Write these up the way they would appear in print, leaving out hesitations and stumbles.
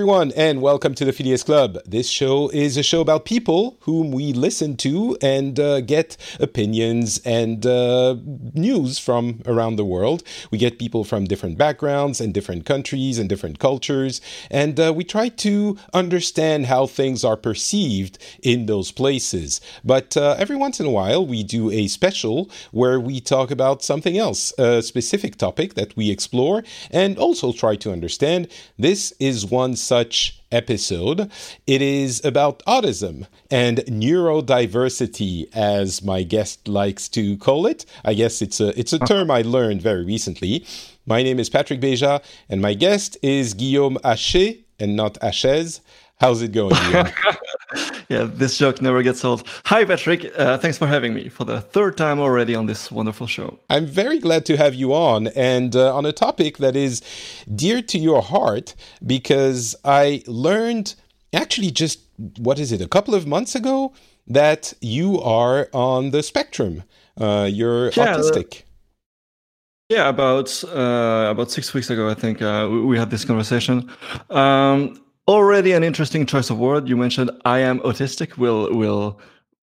everyone, and welcome to the Phileas Club. This show is a show about people whom we listen to and get opinions and news from around the world. We get people from different backgrounds and different countries and different cultures, and we try to understand how things are perceived in those places. But every once in a while, we do a special where we talk about something else, a specific topic that we explore and also try to understand. This is one such episode. It is about autism and neurodiversity, as my guest likes to call it. I guess it's a term I learned very recently. My name is Patrick Beja, and my guest is Guillaume Haché, and not Hachez. How's it going, Guillaume? Yeah, this joke never gets old. Hi, Patrick. Thanks for having me for the third time already on this wonderful show. I'm very glad to have you on, and on a topic that is dear to your heart, because I learned actually just, a couple of months ago, that you are on the spectrum. You're autistic. About 6 weeks ago, I think we had this conversation. Already an interesting choice of word. You mentioned I am autistic. We'll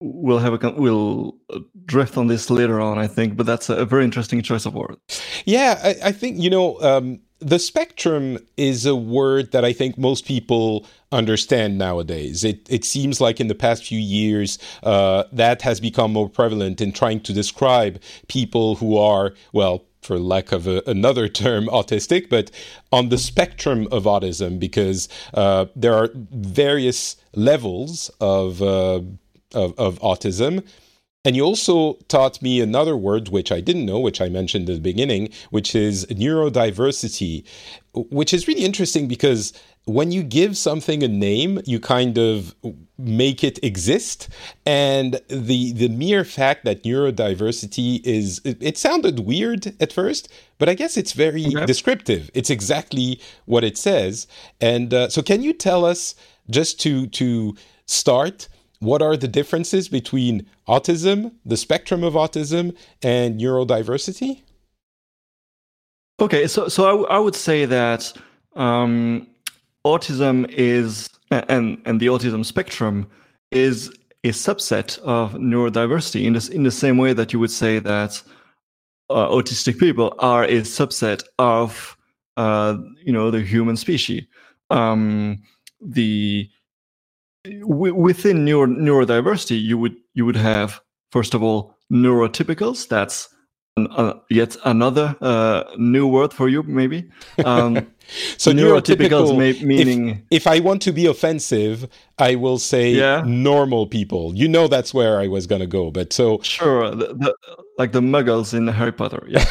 drift on this later on, I think, but that's a very interesting choice of word. Yeah, I think, the spectrum is a word that I think most people understand nowadays. It seems like in the past few years, that has become more prevalent in trying to describe people who are, well, for lack of another term, autistic, but on the spectrum of autism, because there are various levels of autism. And you also taught me another word, which I didn't know, which I mentioned at the beginning, which is neurodiversity, which is really interesting because when you give something a name, you kind of make it exist. And the mere fact that neurodiversity it sounded weird at first, but I guess it's very descriptive. It's exactly what it says. And so can you tell us, just to start, what are the differences between autism, the spectrum of autism, and neurodiversity? Okay, so I would say that autism is, and the autism spectrum is a subset of neurodiversity in the same way that you would say that autistic people are a subset of the human species. Within neurodiversity, you would have, first of all, neurotypicals. That's yet another new word for you, maybe. So neurotypicals, meaning... If I want to be offensive, I will say normal people. That's where I was going to go, but so... Sure, like the muggles in Harry Potter, yeah.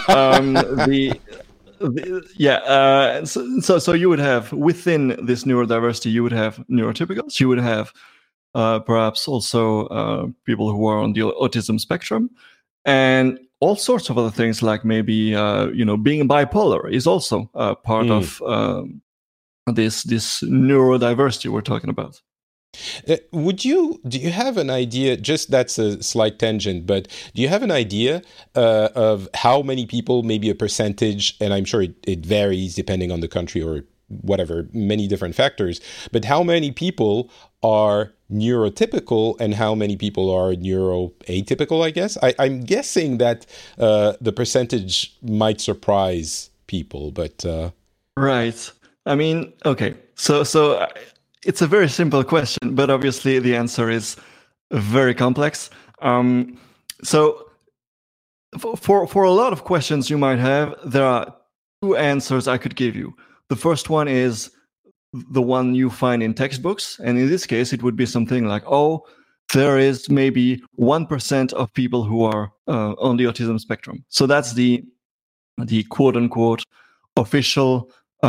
So you would have, within this neurodiversity, you would have neurotypicals, you would have perhaps also people who are on the autism spectrum, and all sorts of other things, like maybe being bipolar is also part of this neurodiversity we're talking about. Do you have an idea, just that's a slight tangent, but do you have an idea of how many people, maybe a percentage, and I'm sure it varies depending on the country or whatever, many different factors, but how many people are neurotypical and how many people are neuroatypical, I guess? I'm guessing that the percentage might surprise people, but... Right. I mean, okay, so it's a very simple question, but obviously the answer is very complex. So for a lot of questions you might have, there are two answers I could give you. The first one is the one you find in textbooks, and in this case, it would be something like, there is maybe 1% of people who are on the autism spectrum. So that's the quote-unquote official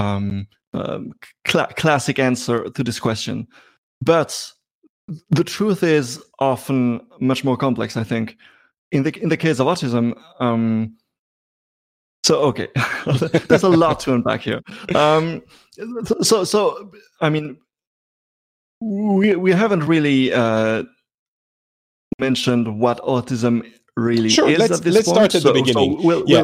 classic answer to this question. But the truth is often much more complex, I think. In the case of autism, there's a lot to unpack here. So I mean, we haven't really mentioned what autism really Sure, is at this let's point. start at the beginning.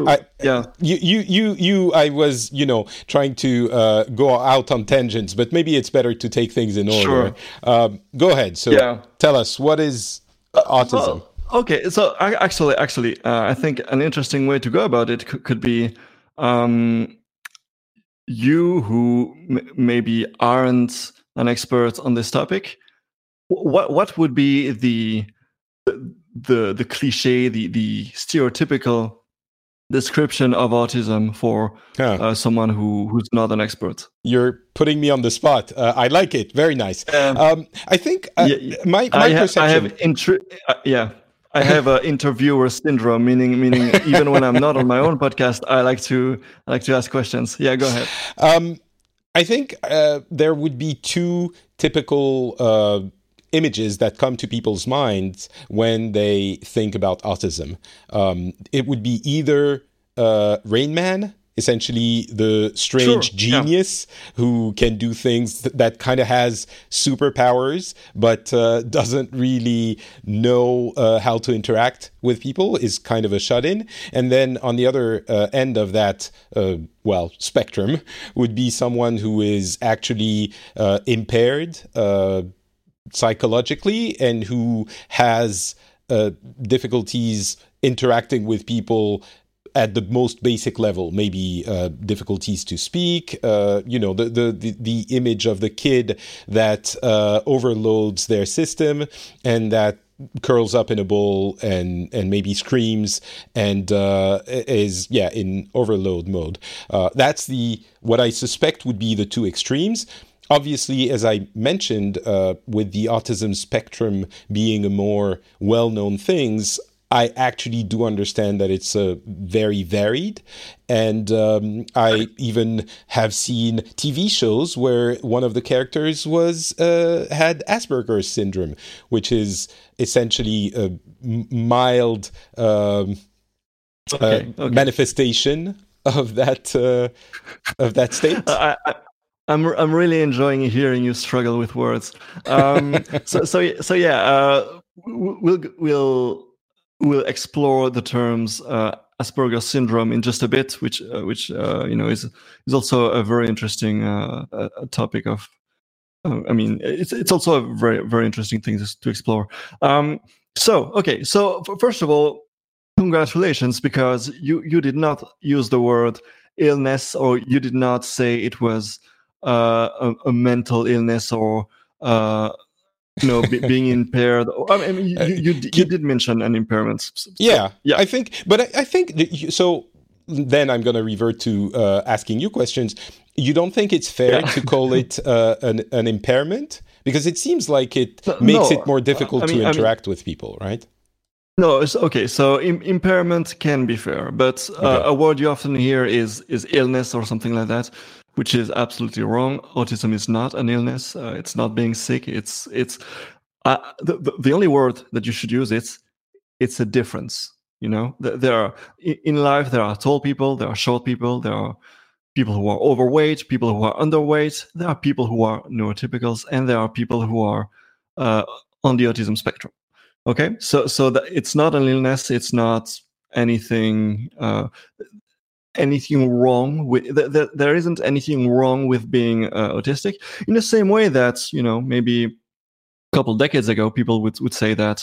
I was, trying to go out on tangents, but maybe it's better to take things in order. Sure. Go ahead. So tell us, what is autism? Okay, so actually, I think an interesting way to go about it could be you who maybe aren't an expert on this topic. What would be the cliche, the stereotypical description of autism for someone who's not an expert? You're putting me on the spot. I like it. Very nice. I think my perception. I have interviewer syndrome, meaning even when I'm not on my own podcast, I like to ask questions. Yeah, go ahead. I think there would be two typical images that come to people's minds when they think about autism. It would be either Rain Man, essentially the strange genius who can do things that kind of has superpowers, but doesn't really know how to interact with people, is kind of a shut-in. And then on the other end of that, spectrum would be someone who is actually impaired psychologically and who has difficulties interacting with people at the most basic level, maybe difficulties to speak, the image of the kid that overloads their system and that curls up in a ball and maybe screams and is in overload mode. That's what I suspect would be the two extremes. Obviously, as I mentioned, with the autism spectrum being a more well-known thing, I actually do understand that it's very varied. And I even have seen TV shows where one of the characters had Asperger's syndrome, which is essentially a mild manifestation of that state. I'm really enjoying hearing you struggle with words. We'll explore the terms Asperger's syndrome in just a bit, which is also a very interesting topic of. It's also a very, very interesting thing to explore. So first of all, congratulations, because you did not use the word illness, or you did not say it was a mental illness or being impaired. You did mention an impairment. I think so. Then I'm going to revert to asking you questions. You don't think it's fair to call it an impairment, because it seems like it makes it more difficult to interact with people, right? No, it's okay. So impairment can be fair, but a word you often hear is illness or something like that, which is absolutely wrong. Autism is not an illness. It's not being sick. It's the only word that you should use. It's a difference. There are in life, there are tall people, there are short people, there are people who are overweight, people who are underweight, there are people who are neurotypicals, and there are people who are on the autism spectrum. Okay, so that it's not an illness. It's not anything wrong with there isn't anything wrong with being autistic. In the same way that maybe a couple decades ago, people would say that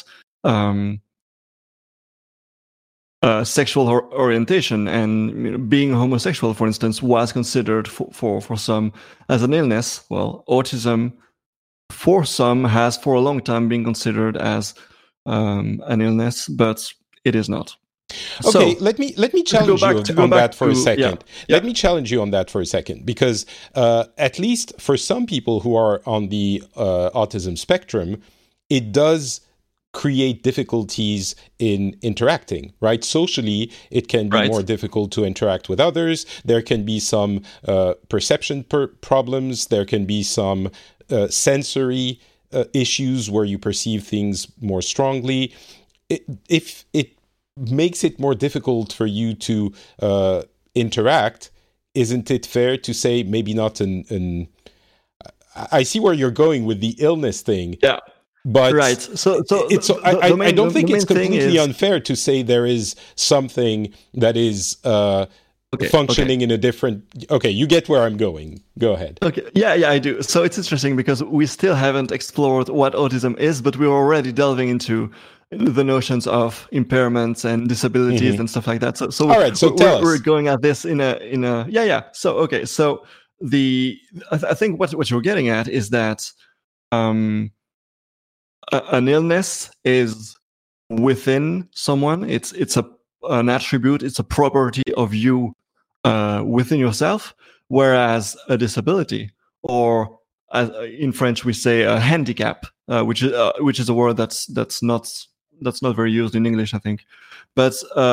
sexual orientation and being homosexual, for instance, was considered for some as an illness. Well, autism for some has for a long time been considered as an illness, but it is not. Okay, so, let me challenge you on that for a second. Let me challenge you on that for a second, because at least for some people who are on the autism spectrum, it does create difficulties in interacting, right? Socially, it can be more difficult to interact with others. There can be some perception problems. There can be some sensory issues where you perceive things more strongly. If it makes it more difficult for you to interact, isn't it fair to say maybe not I see where you're going with the illness thing. Yeah. But right. So it's I don't think it's completely unfair to say there is something that is functioning in a different. Okay, you get where I'm going. Go ahead. Okay, yeah, I do. So it's interesting because we still haven't explored what autism is, but we're already delving into the notions of impairments and disabilities and stuff like that. So all right, so we're going at this in a yeah. So okay, so I think what you're getting at is that an illness is within someone. It's an attribute. It's a property of you within yourself. Whereas a disability, or in French we say a handicap, which is a word that's not very used in English, I think. But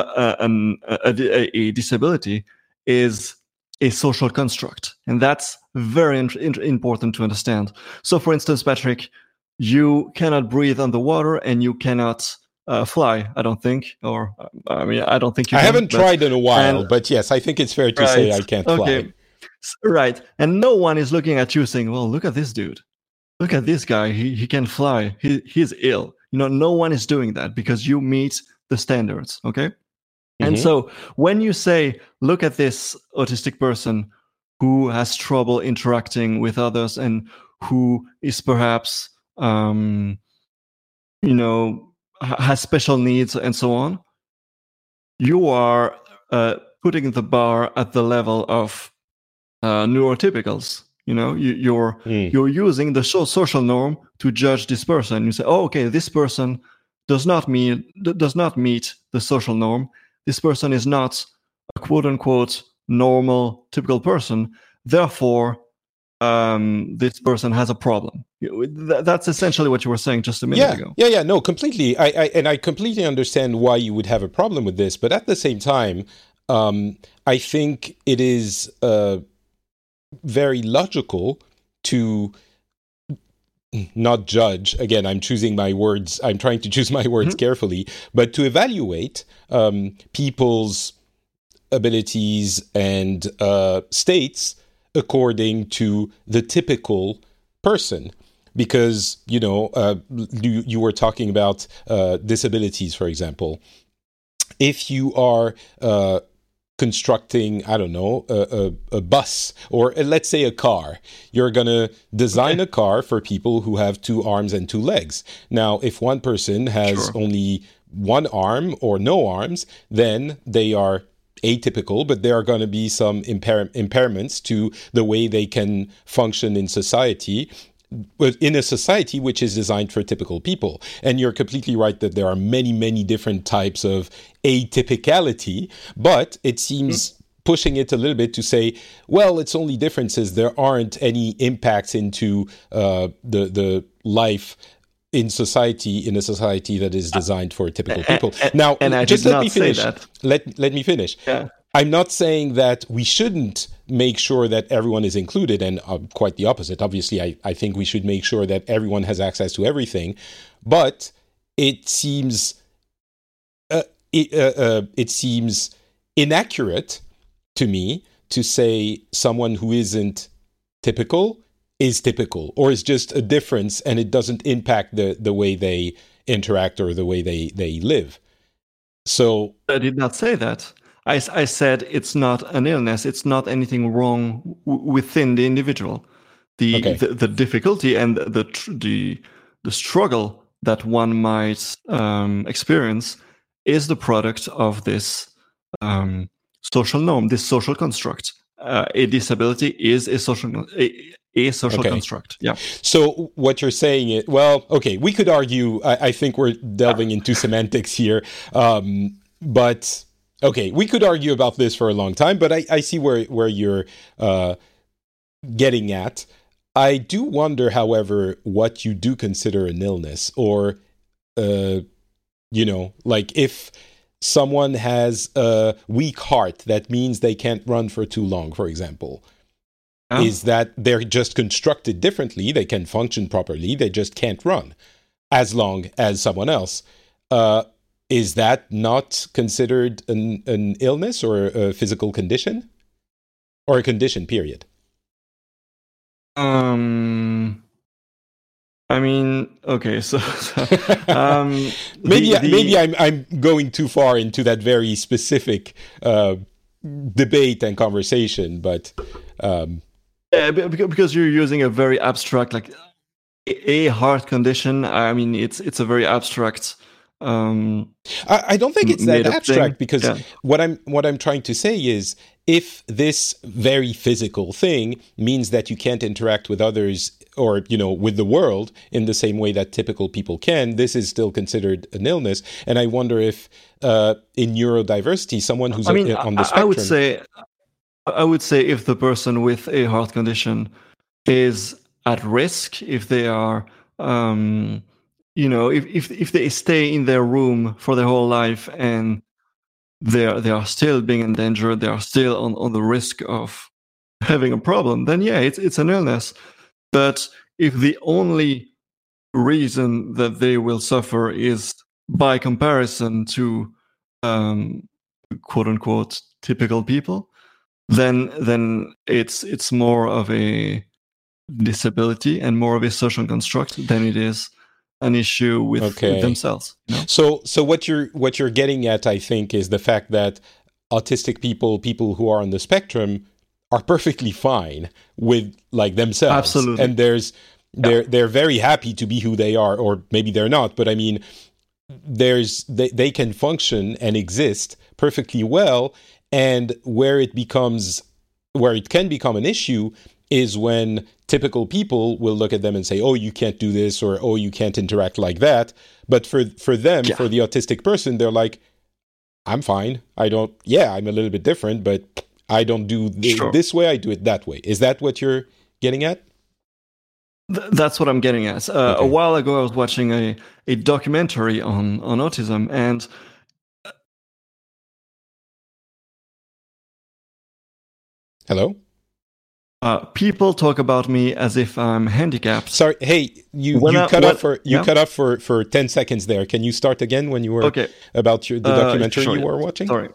a disability is a social construct, and that's very important to understand. So, for instance, Patrick, you cannot breathe underwater, and you cannot fly. I don't think, or I mean, I don't think you. I haven't tried in a while, but yes, I think it's fair to say I can't fly. Right, and no one is looking at you saying, "Well, look at this dude. Look at this guy. He can fly. He's ill." No one is doing that because you meet the standards. Okay. And so when you say, look at this autistic person who has trouble interacting with others and who is perhaps, has special needs and so on, you are putting the bar at the level of neurotypicals. You're using the social norm to judge this person. You say, oh, okay, this person does not meet the social norm. This person is not a quote unquote normal, typical person. Therefore, this person has a problem. That's essentially what you were saying just a minute ago. Yeah, no, completely. I completely understand why you would have a problem with this, but at the same time, I think it is very logical to not judge. Again, I'm choosing my words. I'm trying to choose my words carefully, but to evaluate people's abilities and states according to the typical person. Because, you were talking about disabilities, for example. If you are constructing, I don't know, a bus, or let's say a car. You're going to design a car for people who have 2 arms and 2 legs. Now, if one person has only 1 arm or no arms, then they are atypical, but there are going to be some impairments to the way they can function in society. But in a society which is designed for typical people. And you're completely right that there are many, many different types of atypicality, but it seems pushing it a little bit to say, well, it's only differences. There aren't any impacts into the life in society, in a society that is designed for typical people. Now, just let me finish. Let me finish. Yeah. I'm not saying that we shouldn't make sure that everyone is included, and quite the opposite. Obviously, I think we should make sure that everyone has access to everything. But it seems it seems inaccurate to me to say someone who isn't typical is typical, or is just a difference, and it doesn't impact the way they interact or the way they live. So I did not say that. I said it's not an illness. It's not anything wrong within the individual. The difficulty and the struggle that one might experience is the product of this social norm, this social construct. A disability is a social construct. Yeah. So what you're saying is, well, okay, we could argue. I think we're delving into semantics here, but. Okay, we could argue about this for a long time, but I see where you're getting at. I do wonder, however, what you do consider an illness, or, like if someone has a weak heart, that means they can't run for too long, for example. Is that they're just constructed differently, they can function properly, they just can't run as long as someone else. Is that not considered an illness or a physical condition? Or a condition, period? I I mean, okay, maybe I'm going too far into that very specific debate and conversation, but yeah, because you're using a very abstract, like a heart condition. I mean, it's a very abstract. I don't think it's that abstract, because what I'm trying to say is, if this very physical thing means that you can't interact with others, or with the world in the same way that typical people can, this is still considered an illness. And I wonder if in neurodiversity, someone who's on the spectrum, I would say if the person with a heart condition is at risk, if they are if they stay in their room for their whole life and they are still being endangered, they are still on the risk of having a problem, then yeah, it's an illness. But if the only reason that they will suffer is by comparison to quote unquote typical people, then it's more of a disability and more of a social construct than it is an issue with themselves. So what you're getting at, I think, is the fact that autistic people who are on the spectrum, are perfectly fine with themselves. Absolutely. And they're very happy to be who they are, or maybe they're not, but I mean, they can function and exist perfectly well. And where it can become an issue is when typical people will look at them and say, oh, you can't do this, or oh, you can't interact like that. But for them, for the autistic person, they're like, I'm fine. I'm a little bit different, but I don't do this way, I do it that way. Is that what you're getting at? That's what I'm getting at. A while ago, I was watching a documentary on autism, and hello? People talk about me as if I'm handicapped. Sorry, hey, you cut off for 10 seconds there. Can you start again when you were about the documentary you were watching? Sorry.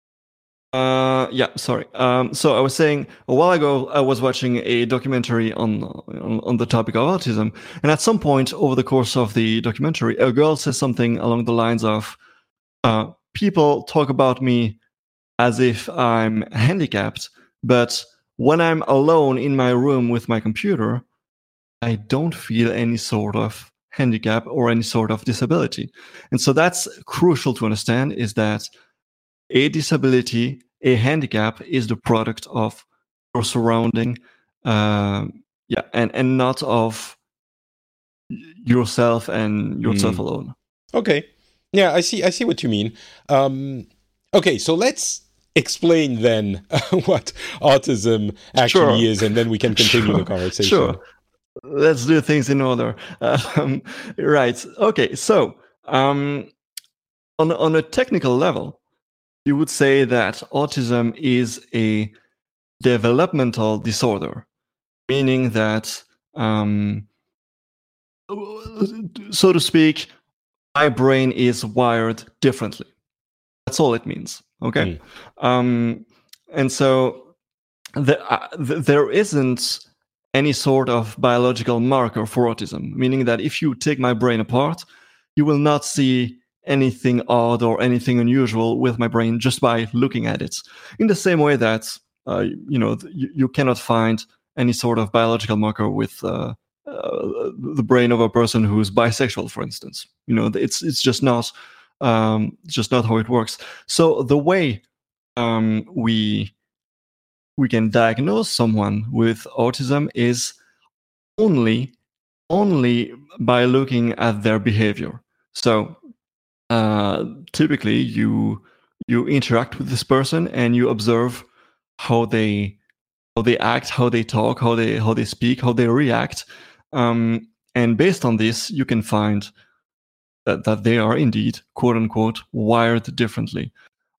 Sorry. So I was saying, a while ago, I was watching a documentary on the topic of autism, and at some point over the course of the documentary, a girl says something along the lines of, people talk about me as if I'm handicapped, but when I'm alone in my room with my computer, I don't feel any sort of handicap or any sort of disability. And so that's crucial to understand, is that a disability, a handicap, is the product of your surrounding, and not of yourself and yourself alone. Okay. Yeah, I see what you mean. Okay, so let's explain then what autism actually is, and then we can continue the conversation. Sure. Let's do things in order. Right. Okay. So, on a technical level, you would say that autism is a developmental disorder, meaning that, so to speak, my brain is wired differently. That's all it means. Okay. And so there isn't any sort of biological marker for autism, meaning that if you take my brain apart, you will not see anything odd or anything unusual with my brain just by looking at it. In the same way that, you cannot find any sort of biological marker with the brain of a person who's bisexual, for instance. It's just not how it works. So the way we can diagnose someone with autism is only by looking at their behavior. So typically you interact with this person and you observe how they act, how they talk, how they speak, how they react, and based on this you can find that they are indeed, quote unquote, wired differently.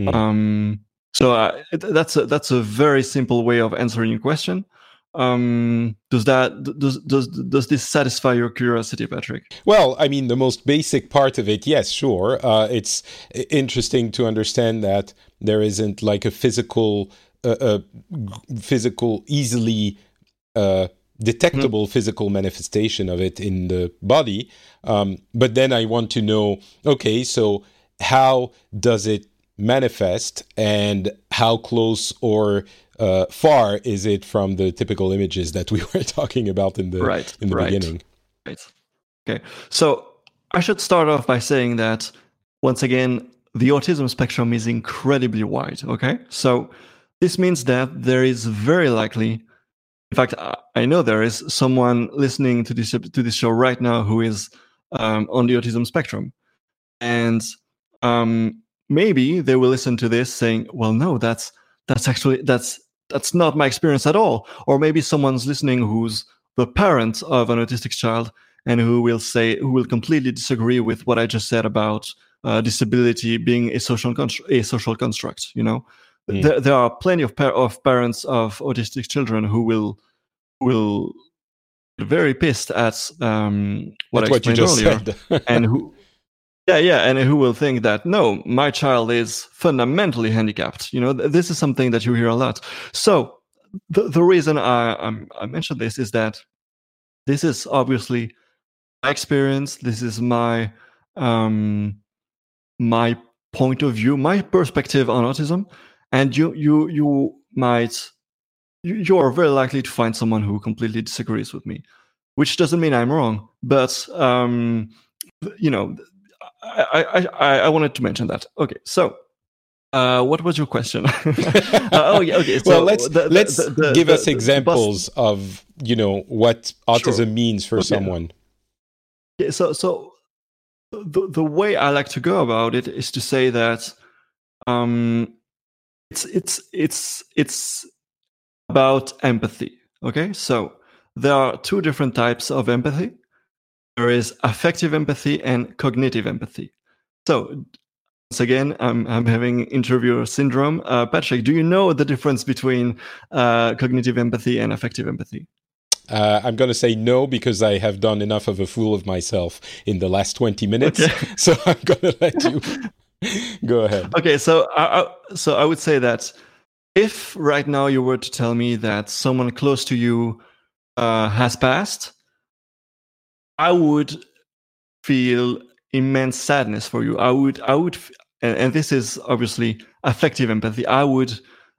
So that's a very simple way of answering your question. Does this satisfy your curiosity, Patrick? Well, I mean, the most basic part of it, yes, sure. It's interesting to understand that there isn't like a physical, easily detectable physical manifestation of it in the body. But then I want to know, okay, so how does it manifest, and how close or far is it from the typical images that we were talking about in the beginning? Right. Okay. So I should start off by saying that, once again, the autism spectrum is incredibly wide. Okay. So this means that there is very likely, in fact, I know there is someone listening to this show right now who is on the autism spectrum, and maybe they will listen to this saying, "Well, no, that's not my experience at all." Or maybe someone's listening who's the parent of an autistic child and who will completely disagree with what I just said about disability being a social construct. You know, there are plenty of parents of autistic children who will be very pissed at what I explained earlier, and who. Yeah, and who will think that, no, my child is fundamentally handicapped. You know, this is something that you hear a lot. So the reason I mentioned this is that this is obviously my experience. This is my my point of view, my perspective on autism, and you are very likely to find someone who completely disagrees with me, which doesn't mean I'm wrong, but you know. I wanted to mention that. Okay, so what was your question? Okay. So well, let's give us examples of what autism means for someone. Yeah, so the way I like to go about it is to say that it's about empathy. Okay, so there are two different types of empathy. There is affective empathy and cognitive empathy. So, once again, I'm having interviewer syndrome. Patrick, do you know the difference between cognitive empathy and affective empathy? I'm going to say no, because I have done enough of a fool of myself in the last 20 minutes. Okay. So I'm going to let you go ahead. Okay, so I would say that if right now you were to tell me that someone close to you has passed, I would feel immense sadness for you. I would, and this is obviously affective empathy. I would,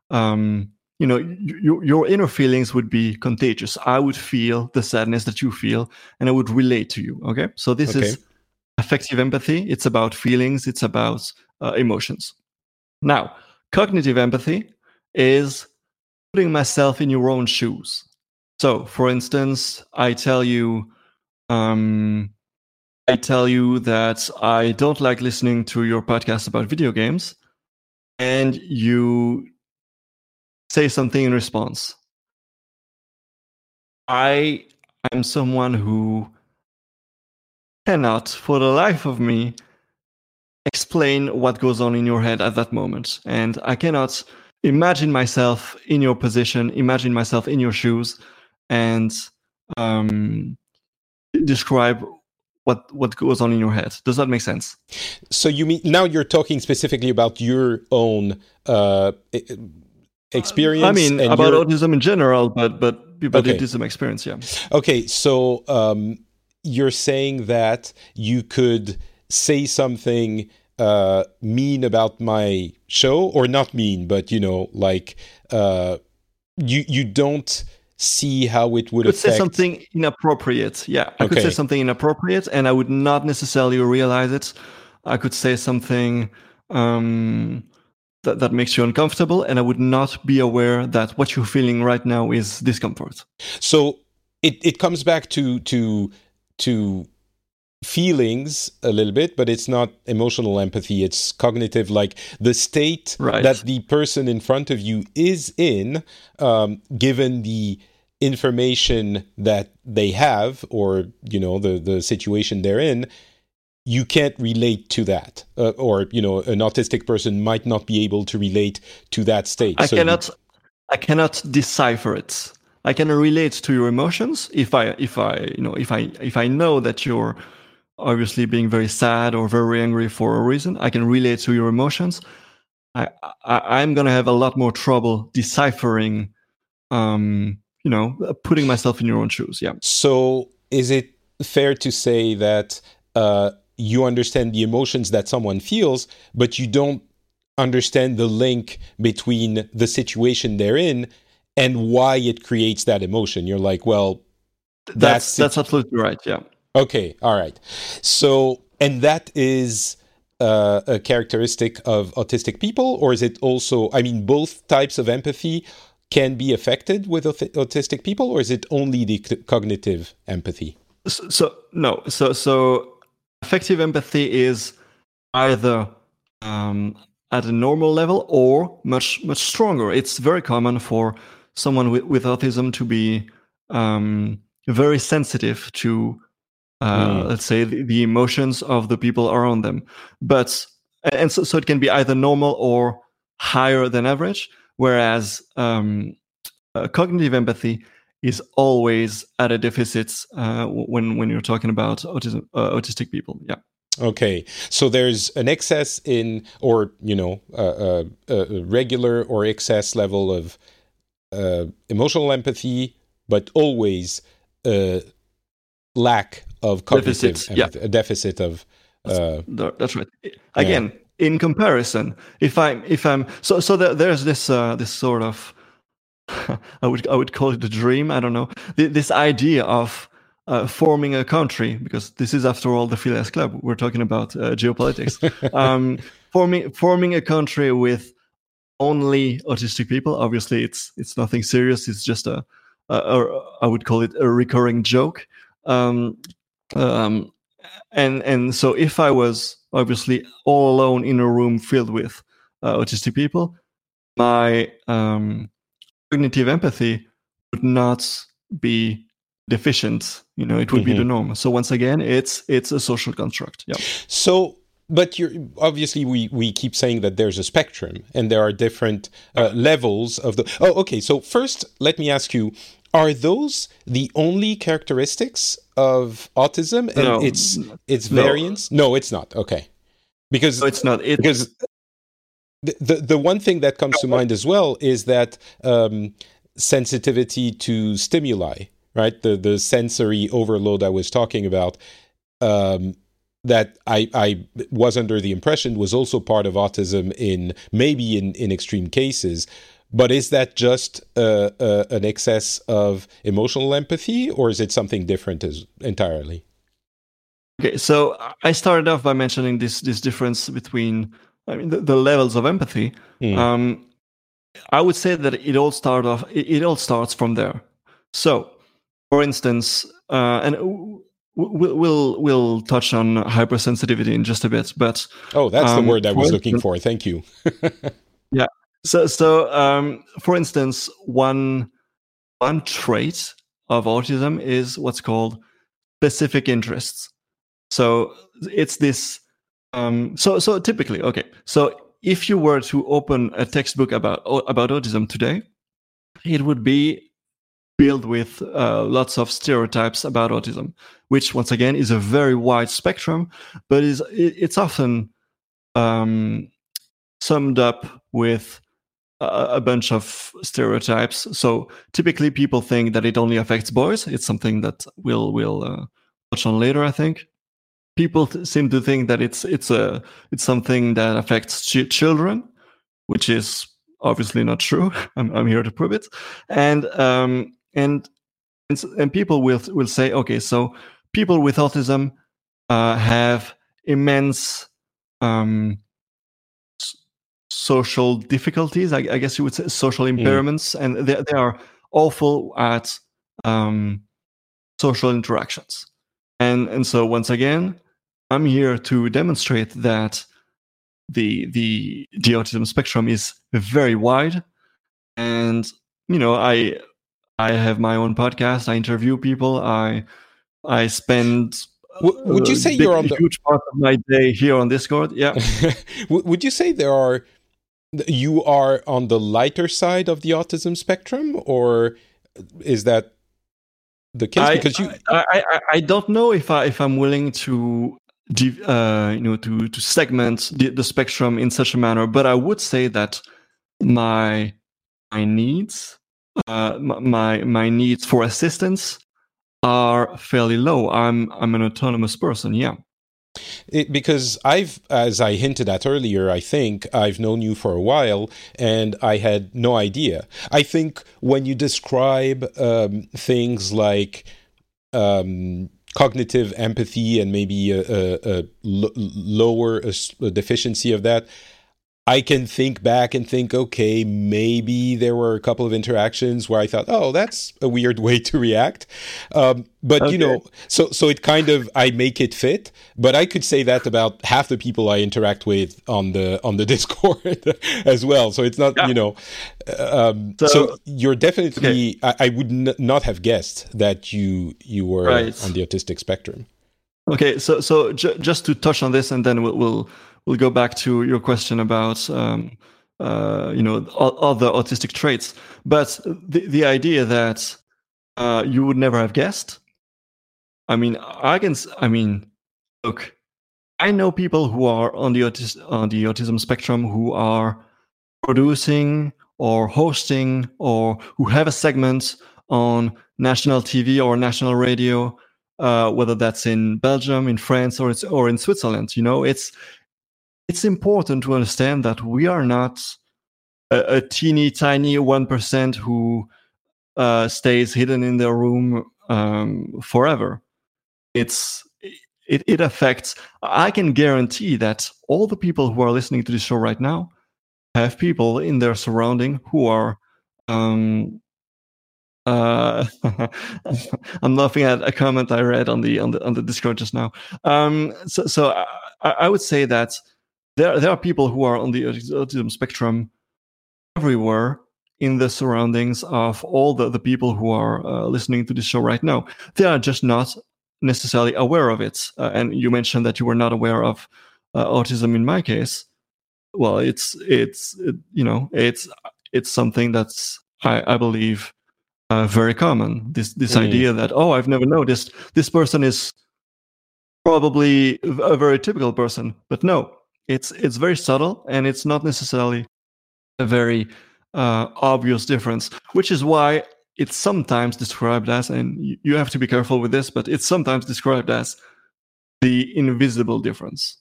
your inner feelings would be contagious. I would feel the sadness that you feel, and I would relate to you. Okay, so this is affective empathy. It's about feelings. It's about emotions. Now, cognitive empathy is putting myself in your own shoes. So, for instance, I tell you that I don't like listening to your podcast about video games, and you say something in response. I am someone who cannot, for the life of me, explain what goes on in your head at that moment. And I cannot imagine myself in your position, imagine myself in your shoes, and describe what goes on in your head. Does that make sense? So you mean now you're talking specifically about your own experience? I mean, and about autism in general, but autism experience, yeah. Okay, so you're saying that you could say something mean about my show, or not mean, but you don't see how it would affect. I could say something inappropriate. Yeah, I could say something inappropriate, and I would not necessarily realize it. I could say something that makes you uncomfortable, and I would not be aware that what you're feeling right now is discomfort. So it comes back to feelings a little bit, but it's not emotional empathy. It's cognitive, like the state that the person in front of you is in, given the information that they have, or the situation they're in. You can't relate to that, or an autistic person might not be able to relate to that state. I cannot decipher it. I can relate to your emotions if I know that you're obviously being very sad or very angry for a reason. I can relate to your emotions. I'm going to have a lot more trouble deciphering putting myself in your own shoes. Yeah. So is it fair to say that you understand the emotions that someone feels, but you don't understand the link between the situation they're in and why it creates that emotion? You're like, well, that's absolutely right. Yeah. Okay. All right. So, and that is a characteristic of autistic people, or is it also, I mean, both types of empathy can be affected with autistic people, or is it only the cognitive empathy? No. So affective empathy is either at a normal level or much stronger. It's very common for someone with autism to be very sensitive to, let's say, the emotions of the people around them. And so it can be either normal or higher than average. Whereas cognitive empathy is always at a deficit when you're talking about autistic people. Yeah. Okay, so there's an excess in, or a regular or excess level of emotional empathy, but always a lack of cognitive empathy, a deficit of. That's right. Again, in comparison, if I'm so there's this sort of I would call it a dream. I don't know, this idea of forming a country, because this is, after all, the Phileas Club. We're talking about geopolitics. Forming a country with only autistic people. Obviously, it's nothing serious. It's just I would call it a recurring joke. And so if I was obviously all alone in a room filled with autistic people, my cognitive empathy would not be deficient. It would be the norm. So once again, it's a social construct. Yeah. So, but obviously we keep saying that there's a spectrum and there are different levels of the. Oh, okay. So first, let me ask you: are those the only characteristics of autism and No. its variants? No, it's not. Okay, because No, it's not. Because the one thing that comes to mind as well is that sensitivity to stimuli, right? The sensory overload I was talking about, that I was under the impression was also part of autism in extreme cases. But is that just an excess of emotional empathy, or is it something different entirely? Okay, so I started off by mentioning this difference between, the levels of empathy. I would say that it all starts from there. So, for instance, and we'll touch on hypersensitivity in just a bit, but that's the word I was looking for. Thank you. Yeah. So for instance, one trait of autism is what's called specific interests. So it's this. So typically, okay. So if you were to open a textbook about autism today, it would be filled with lots of stereotypes about autism, which once again is a very wide spectrum, but it's often summed up with a bunch of stereotypes. So typically, people think that it only affects boys. It's something that we'll touch on later, I think. People seem to think that it's something that affects children, which is obviously not true. I'm here to prove it. And people will say, okay, so people with autism have immense social difficulties. I guess you would say social impairments, and they are awful at social interactions. And so once again, I'm here to demonstrate that the autism spectrum is very wide, and I have my own podcast. I interview people. I spend. Would you say you're on a huge part of my day here on Discord? Yeah. Would you say you are on the lighter side of the autism spectrum, or is that the case? Because I don't know if I'm willing to to segment the spectrum in such a manner, but I would say that my needs my needs for assistance are fairly low. I'm an autonomous person. Yeah. Because as I hinted at earlier, I think I've known you for a while, and I had no idea. I think when you describe things like cognitive empathy and maybe a lower a deficiency of that, I can think back and think, okay, maybe there were a couple of interactions where I thought, oh, that's a weird way to react. But, Okay. so it kind of, I make it fit. But I could say that about half the people I interact with on the Discord as well. So it's not, Yeah. so you're Okay. definitely, I would not have guessed that you were Right. on the autistic spectrum. Okay. So just to touch on this, and then we'll go back to your question about other autistic traits. But the idea that you would never have guessed. I mean, look, I know people who are on the autism spectrum who are producing or hosting or who have a segment on national TV or national radio, whether that's in Belgium, in France, or in Switzerland. It's important to understand that we are not a teeny tiny 1% who stays hidden in their room forever. It affects. I can guarantee that all the people who are listening to this show right now have people in their surrounding who are. I'm laughing at a comment I read on the Discord just now. So I would say that there are people who are on the autism spectrum everywhere in the surroundings of all the people who are listening to this show right now. They are just not necessarily aware of it. And you mentioned that you were not aware of autism in my case. Well, it's something that's I believe very common. This idea that, oh, I've never noticed this person is probably a very typical person, but no, it's very subtle, and it's not necessarily a very obvious difference, which is why it's sometimes described as, and you have to be careful with this, but it's sometimes described as the invisible difference.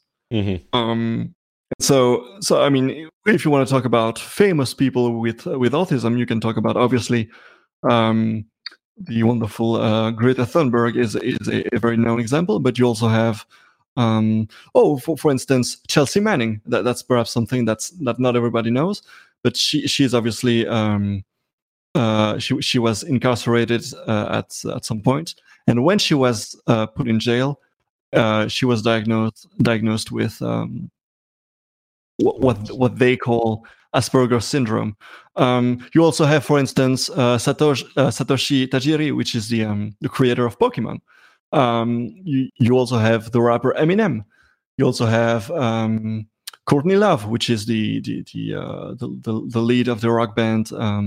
So I mean, if you want to talk about famous people with autism, you can talk about, obviously, the wonderful Greta Thunberg is a very known example, but you also have for instance, Chelsea Manning. That's perhaps something that not everybody knows, but she's obviously she was incarcerated at some point, and when she was put in jail, she was diagnosed with what they call Asperger's syndrome. You also have, for instance, Satoshi Tajiri, which is the creator of Pokemon. You also have the rapper Eminem. You also have Courtney Love, which is the lead of the rock band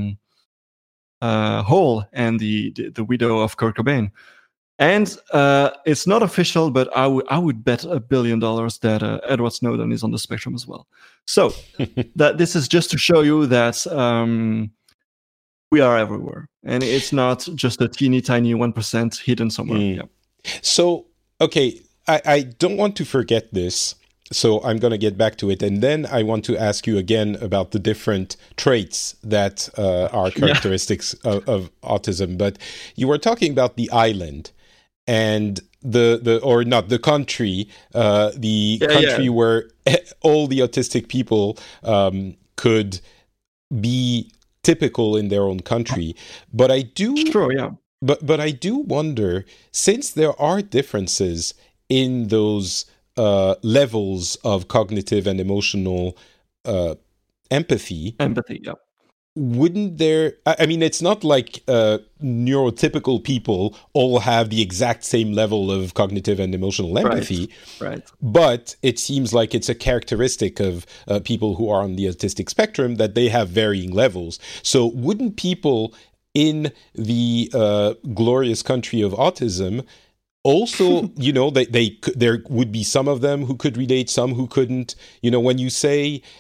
Hole, and the widow of Kurt Cobain. And it's not official, but I would bet $1 billion that Edward Snowden is on the spectrum as well. So that this is just to show you that we are everywhere, and it's not just a teeny tiny 1% hidden somewhere. Yeah. So, okay, I don't want to forget this, so I'm going to get back to it. And then I want to ask you again about the different traits that are characteristics of autism. But you were talking about the island and the country, where all the autistic people could be typical in their own country. But I do... Sure, yeah. But I do wonder, since there are differences in those levels of cognitive and emotional empathy. Empathy, yeah. Wouldn't there... I mean, it's not like neurotypical people all have the exact same level of cognitive and emotional empathy. Right. But it seems like it's a characteristic of people who are on the autistic spectrum that they have varying levels. So wouldn't people in the glorious country of autism also, there would be some of them who could relate, some who couldn't? When you say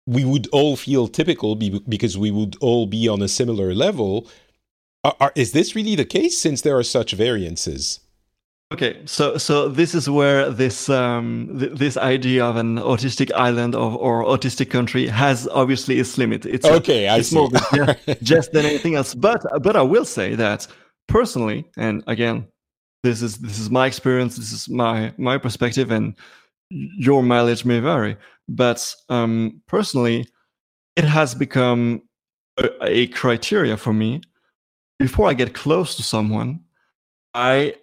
we would all feel typical because we would all be on a similar level. Is this really the case since there are such variances? Okay, so this is where this this idea of an autistic island or autistic country has obviously its limit. It's it's more just than anything else. But I will say that personally, and again, this is my experience, this is my perspective, and your mileage may vary. But personally, it has become a criteria for me before I get close to someone. I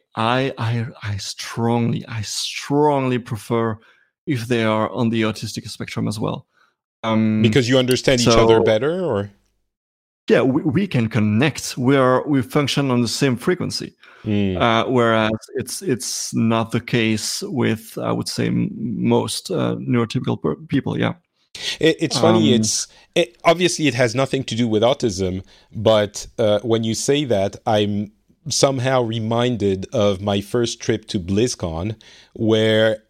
strongly prefer if they are on the autistic spectrum as well. Because you understand each other better, or yeah, we can connect. We function on the same frequency, whereas it's not the case with, I would say, most neurotypical people. Yeah. It's funny. Obviously it has nothing to do with autism, but when you say that, I'm somehow reminded of my first trip to BlizzCon, where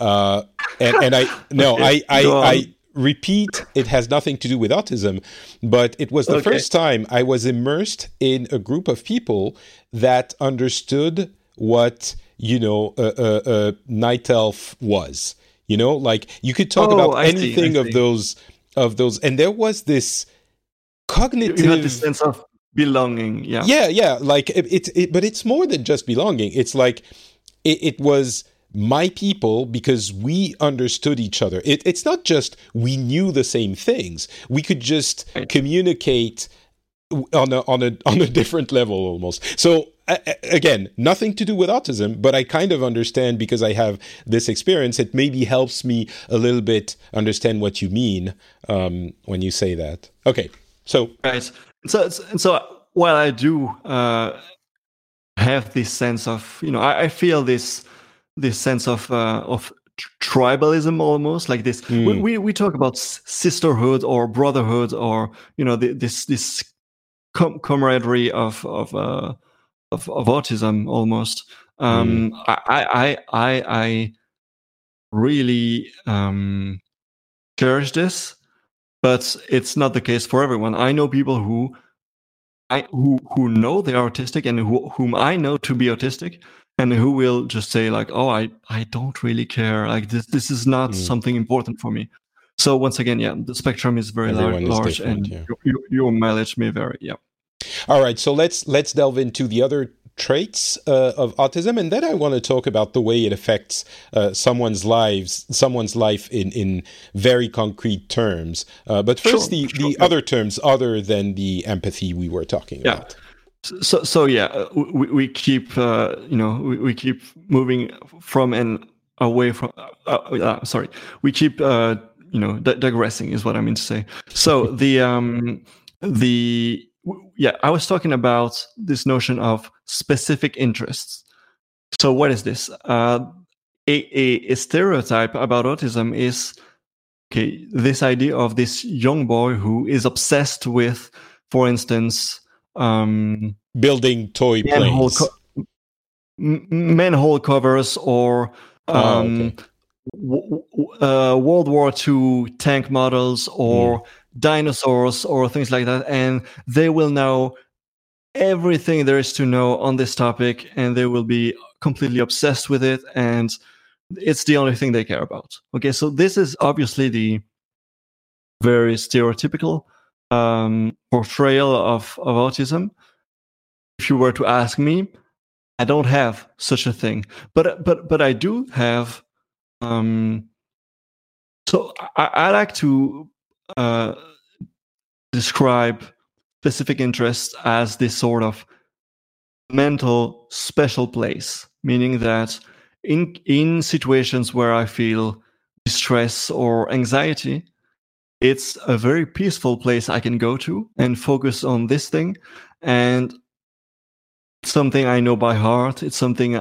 I repeat, it has nothing to do with autism, but it was the first time I was immersed in a group of people that understood what night elf was. Like you could talk about anything of those, and there was this cognitive. You had this sense of belonging. Yeah. Like but it's more than just belonging. It's like it was my people because we understood each other. It's not just we knew the same things. We could just communicate on a different level almost. So again, nothing to do with autism, but I kind of understand because I have this experience. It maybe helps me a little bit understand what you mean when you say that. Okay, so right. So while I do have this sense of, I feel this sense of tribalism almost, like this. We talk about sisterhood or brotherhood, or this camaraderie of autism almost. I really cherish this, but it's not the case for everyone. I know people who know they are autistic and whom I know to be autistic, and who will just say like, "Oh, I don't really care. Like this is not something important for me." So once again, yeah, the spectrum is very large, and your mileage may vary. Yeah. All right, so let's delve into the other traits of autism, and then I want to talk about the way it affects someone's life in very concrete terms. But first, the other terms other than the empathy we were talking about. So yeah, we keep we keep moving from and away from. Sorry, we keep digressing is what I mean to say. So I was talking about this notion of specific interests. So what is this? A stereotype about autism is this idea of this young boy who is obsessed with, for instance, building toy planes, manhole covers, or World War II tank models, or dinosaurs, or things like that, and they will know everything there is to know on this topic, and they will be completely obsessed with it, and it's the only thing they care about. Okay, so this is obviously the very stereotypical portrayal of autism. If you were to ask me, I don't have such a thing, but I do have. So I like to describe specific interests as this sort of mental special place, meaning that in situations where I feel distress or anxiety, it's a very peaceful place I can go to and focus on this thing. And it's something I know by heart. It's something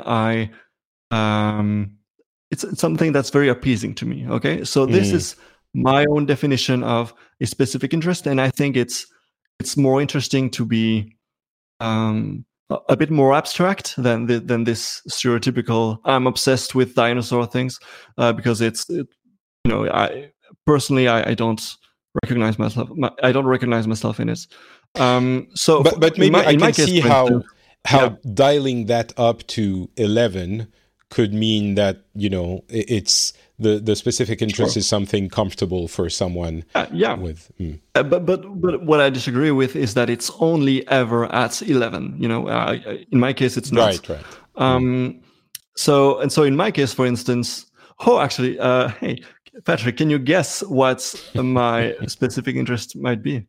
it's something that's very appeasing to me. Okay, so this is my own definition of a specific interest, and I think it's more interesting to be a bit more abstract than this stereotypical I'm obsessed with dinosaur things, because I personally don't recognize myself. I don't recognize myself in it. But maybe I can see how yeah. dialing that up to 11 could mean that, you know, it's the specific interest is something comfortable for someone. With. But what I disagree with is that it's only ever at 11. You know, in my case, it's not. Right. So in my case, for instance, actually, hey, Patrick, can you guess what my specific interest might be?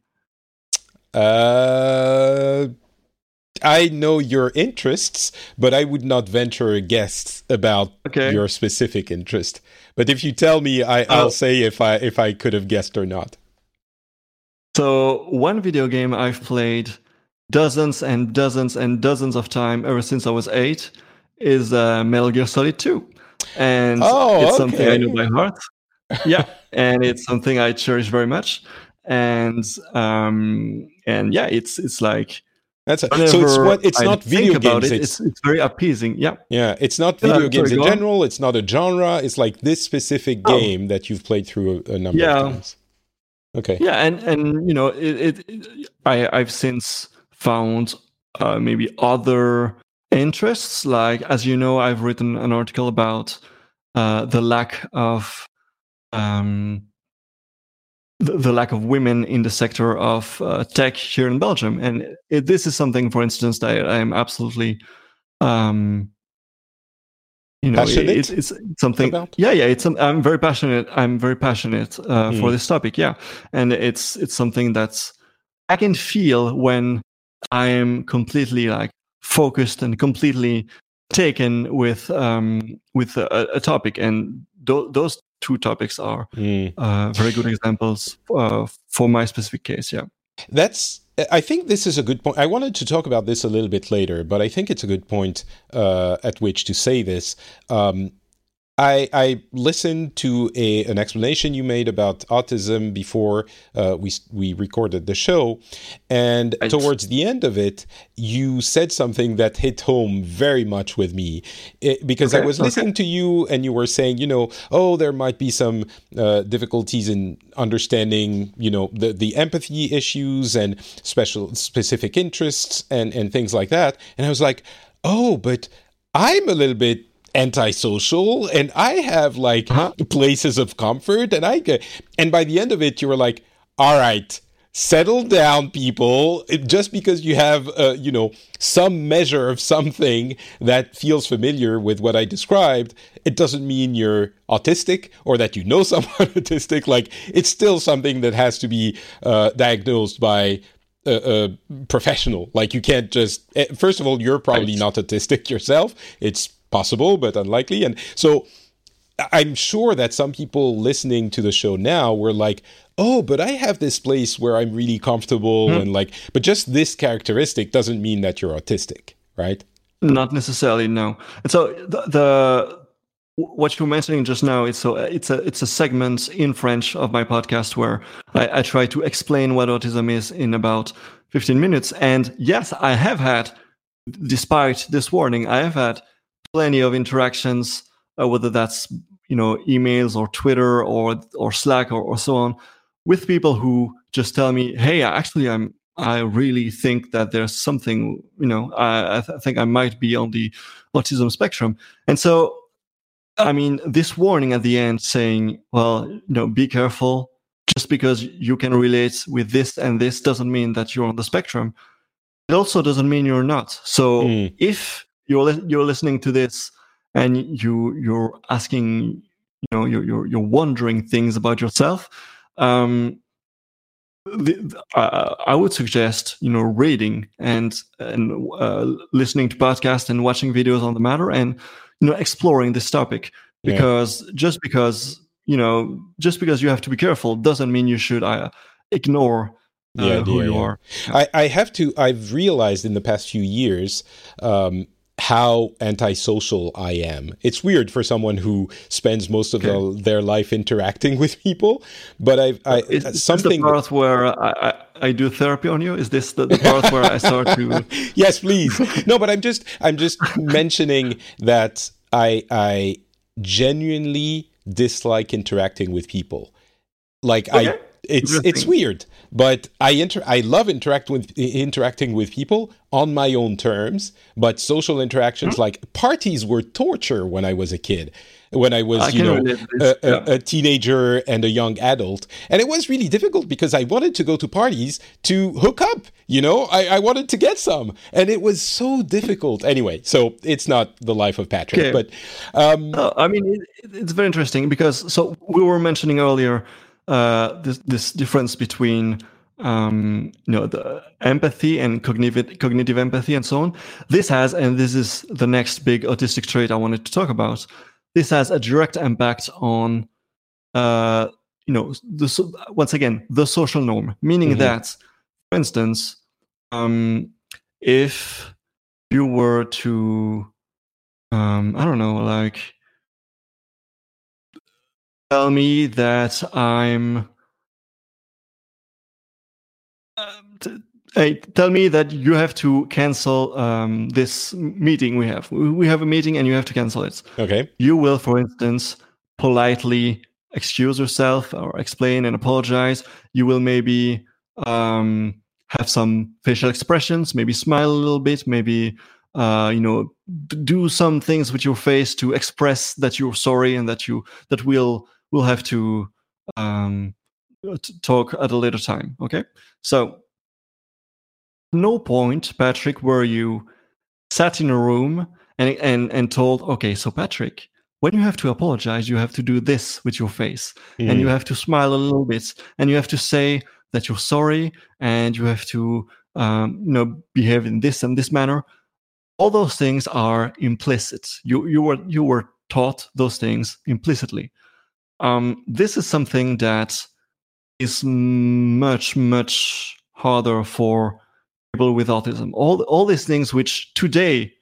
I know your interests, but I would not venture a guess about your specific interest. But if you tell me, I'll say if I could have guessed or not. So one video game I've played dozens and dozens and dozens of times ever since I was 8 is Metal Gear Solid 2. And it's something I know by heart. Yeah, and it's something I cherish very much. And yeah, it's like so it's not video games. It's very appeasing. Yeah, it's not video games in general. It's not a genre. It's like this specific game that you've played through a number of times. Okay. Yeah, and you know, I've since found maybe other interests. Like, as you know, I've written an article about the lack of the lack of women in the sector of tech here in Belgium, and this is something, for instance, that I am absolutely, passionate it's something about? I'm very passionate. I'm very passionate for this topic. Yeah, and it's something that I can feel when I am completely like focused and completely taken with a topic, and those two topics are very good examples for my specific case. Yeah, I think this is a good point. I wanted to talk about this a little bit later, but I think it's a good point at which to say this. I listened to an explanation you made about autism before we recorded the show, and towards the end of it, you said something that hit home very much with me, because I was listening to you, and you were saying, you know, there might be some difficulties in understanding, you know, the empathy issues and specific interests and things like that, and I was like, but I'm a little bit antisocial, and I have like places of comfort, and by the end of it, you were like, all right, settle down, people. Just because you have some measure of something that feels familiar with what I described, it doesn't mean you're autistic or that you know someone autistic. Like, it's still something that has to be diagnosed by a professional. Like, you can't just, first of all, you're probably not autistic yourself. It's possible, but unlikely. And so I'm sure that some people listening to the show now were like, but I have this place where I'm really comfortable, and like, but just this characteristic doesn't mean that you're autistic, right? Not necessarily, no. And so the what you were mentioning just now, it's a segment in French of my podcast where I try to explain what autism is in about 15 minutes. And yes, I have had, despite this warning, I have had plenty of interactions, whether that's, you know, emails or Twitter or Slack or so on, with people who just tell me, hey, actually, I really think that there's something, you know, I think I might be on the autism spectrum. And so, I mean, this warning at the end saying, well, you know, be careful, just because you can relate with this and this doesn't mean that you're on the spectrum. It also doesn't mean you're not. So if you're listening to this and you're asking, you know, you're wondering things about yourself, I would suggest, you know, reading and listening to podcasts and watching videos on the matter, and, you know, exploring this topic, because just because you have to be careful doesn't mean you should ignore who you are. I've realized in the past few years how antisocial I am. It's weird for someone who spends most of their life interacting with people, but is something. This the part where I do therapy on you? Is this the part where I start to? Yes, please. No, but I'm just mentioning that I genuinely dislike interacting with people. Like, it's weird, but I love interacting with people on my own terms. But social interactions, like parties, were torture when I was a kid. When I was, a teenager and a young adult. And it was really difficult because I wanted to go to parties to hook up, I wanted to get some. And it was so difficult. Anyway, so it's not the life of Patrick. Okay. But it's very interesting because, so we were mentioning earlier this difference between the empathy and cognitive empathy and so on. This is the next big autistic trait I wanted to talk about. This has a direct impact on, once again, the social norm, meaning that, for instance, if you were to, tell me that tell me that you have to cancel this meeting we have. We have a meeting and you have to cancel it. Okay. You will, for instance, politely excuse yourself or explain and apologize. You will maybe have some facial expressions, maybe smile a little bit, maybe do some things with your face to express that you're sorry and that we'll have to talk at a later time. Okay, so. No point, Patrick, where you sat in a room and told, okay, so Patrick, when you have to apologize, you have to do this with your face, and you have to smile a little bit, and you have to say that you're sorry, and you have to, behave in this and this manner. All those things are implicit. You were taught those things implicitly. This is something that is much, much harder for people with autism. All these things which today,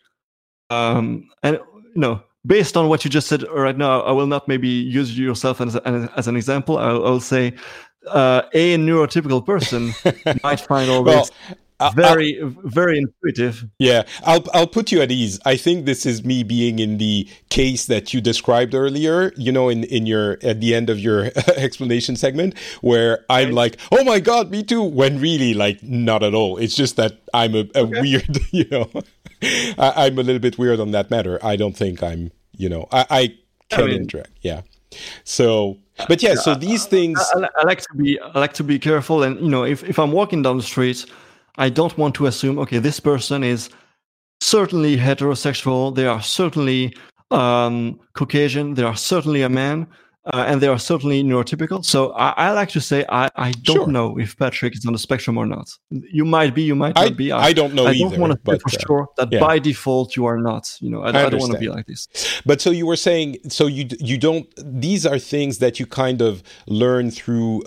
based on what you just said right now, I will not maybe use yourself as an example. I will say a neurotypical person might find all this very, very intuitive. Yeah, I'll put you at ease. I think this is me being in the case that you described earlier, in your at the end of your explanation segment, where I'm like, oh my God, me too, when really, like, not at all. It's just that I'm a weird, I'm a little bit weird on that matter. I don't think I'm, I can interact. Yeah. So, but yeah, so these things. I like to be careful, and if I'm walking down the street, I don't want to assume, okay, this person is certainly heterosexual, they are certainly Caucasian, they are certainly a man, and they are certainly neurotypical. So I like to say I don't know if Patrick is on the spectrum or not. You might be, you might not be. I don't know either. I don't want to say for sure that by default you are not. I don't want to be like this. But so you were saying, so you don't. These are things that you kind of learn through.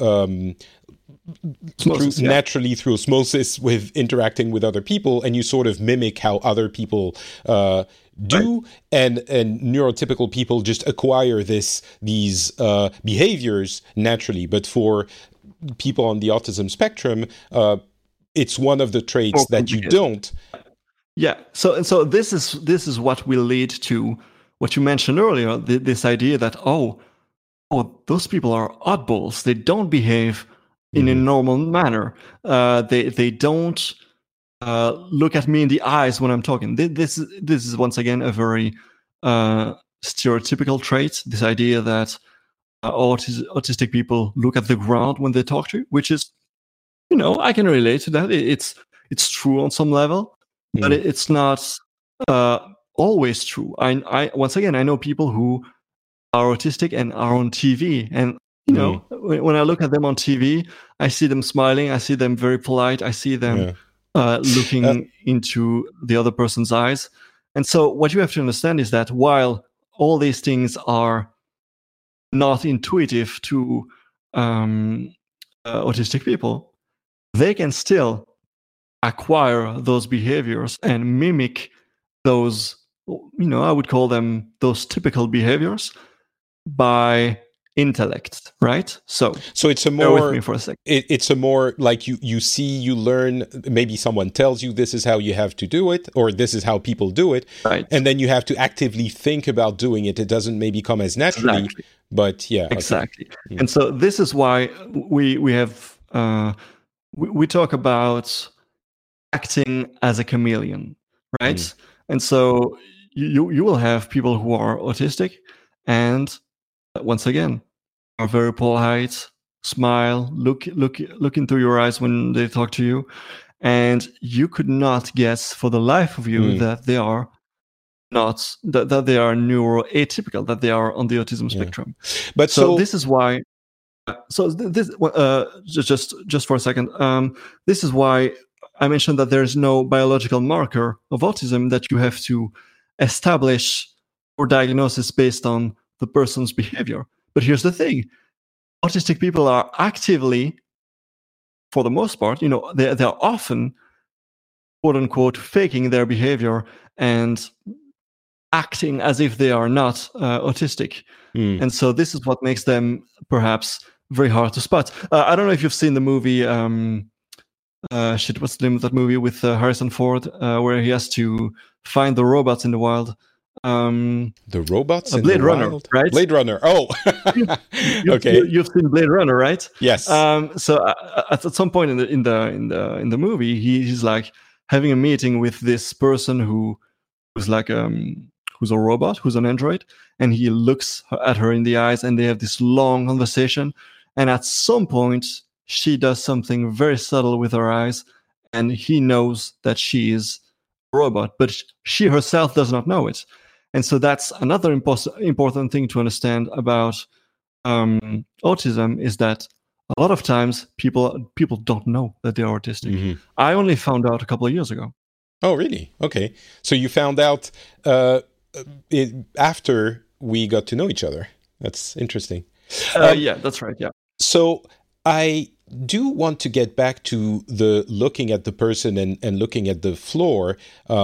Naturally through osmosis with interacting with other people, and you sort of mimic how other people do, and neurotypical people just acquire these behaviors naturally. But for people on the autism spectrum, it's one of the traits that you don't. Yeah. So this is what will lead to what you mentioned earlier. This idea that those people are oddballs. They don't behave in a normal manner. They don't look at me in the eyes when I'm talking. This is once again a very stereotypical trait. This idea that autistic people look at the ground when they talk to you, which is, I can relate to that. It's true on some level, but it's not always true. I once again, I know people who are autistic and are on TV, and when I look at them on TV, I see them smiling. I see them very polite. I see them looking into the other person's eyes. And so what you have to understand is that while all these things are not intuitive to autistic people, they can still acquire those behaviors and mimic those, I would call them those typical behaviors by intellect, right? So it's a more, bear with me for a second. It's a more like you learn, maybe someone tells you this is how you have to do it, or this is how people do it, right? And then you have to actively think about doing it. It doesn't maybe come as naturally, But yeah, exactly. Okay. And so this is why we have we talk about acting as a chameleon, right? And so you will have people who are autistic, and once again, are very polite, smile, look into your eyes when they talk to you, and you could not guess for the life of you that they are not that they are neuroatypical, that they are on the autism spectrum. But so this is why. So this just for a second, this is why I mentioned that there is no biological marker of autism that you have to establish or diagnosis based on the person's behavior. But here's the thing: autistic people are actively, for the most part, they're often, quote unquote, faking their behavior and acting as if they are not autistic. And so this is what makes them perhaps very hard to spot. I don't know if you've seen the movie, what's the name of that movie with Harrison Ford, where he has to find the robots in the wild. The robots in Blade the Runner, wild? right? Blade Runner. Oh, okay. You've seen Blade Runner, right? Yes. So at some point in the movie, he's like having a meeting with this person who's like who's a robot, who's an android, and he looks at her in the eyes, and they have this long conversation. And at some point, she does something very subtle with her eyes, and he knows that she is a robot, but she herself does not know it. And so that's another important thing to understand about autism, is that a lot of times people don't know that they're autistic. I only found out a couple of years ago. Oh, really? Okay. So you found out after we got to know each other. That's interesting. Yeah, that's right. Yeah. So I do want to get back to the looking at the person and looking at the floor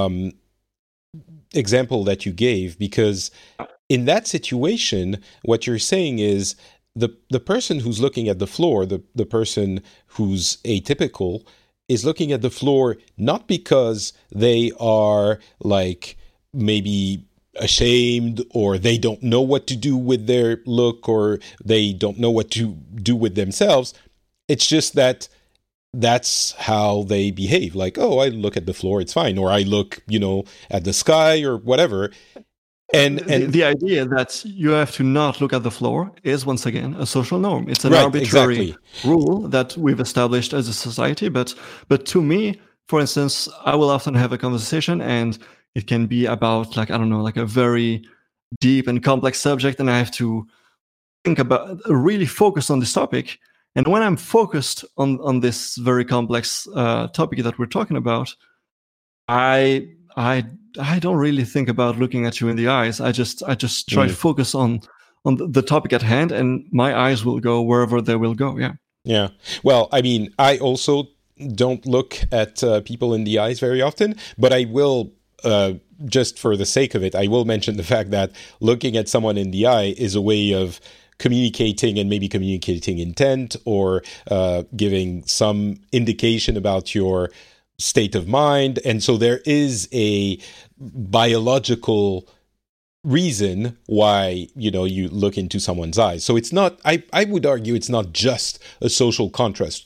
example that you gave, because in that situation, what you're saying is the person who's looking at the floor, the person who's atypical, is looking at the floor not because they are like maybe ashamed or they don't know what to do with their look or they don't know what to do with themselves. It's just that that's how they behave. Like, oh, I look at the floor, it's fine. Or I look, at the sky or whatever. And the idea that you have to not look at the floor is, once again, a social norm. It's an arbitrary rule that we've established as a society. But to me, for instance, I will often have a conversation, and it can be about, like, I don't know, like a very deep and complex subject, and I have to think about, really focus on this topic. And when I'm focused on this very complex topic that we're talking about, I don't really think about looking at you in the eyes. I just try to focus on the topic at hand, and my eyes will go wherever they will go. Yeah. Yeah. Well, I mean, I also don't look at people in the eyes very often, but I will, just for the sake of it, I will mention the fact that looking at someone in the eye is a way of communicating, and maybe communicating intent, or giving some indication about your state of mind. And so there is a biological reason why, you look into someone's eyes. So it's not, I would argue it's not just a social construct.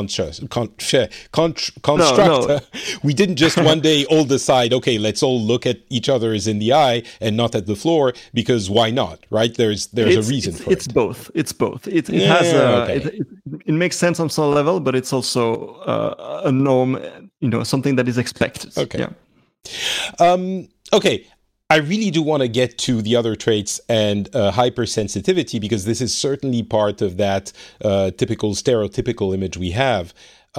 No. We didn't just one day all decide, okay, let's all look at each other's in the eye and not at the floor, because why not, right? There's a reason for it. It's both. It has it makes sense on some level, but it's also a norm, something that is expected. Okay. Yeah. Okay. I really do want to get to the other traits and hypersensitivity, because this is certainly part of that typical stereotypical image we have.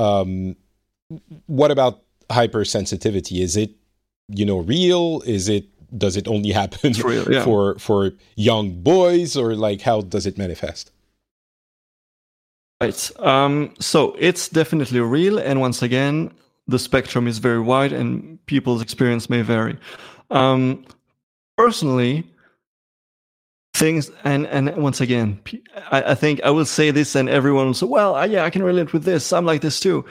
What about hypersensitivity? Is it, real? Does it only happen real, yeah. for young boys, or like how does it manifest? Right. So it's definitely real, and once again, the spectrum is very wide, and people's experience may vary. Personally, things, and once again, I think I will say this, and everyone will say, well, yeah, I can relate with this. I'm like this too.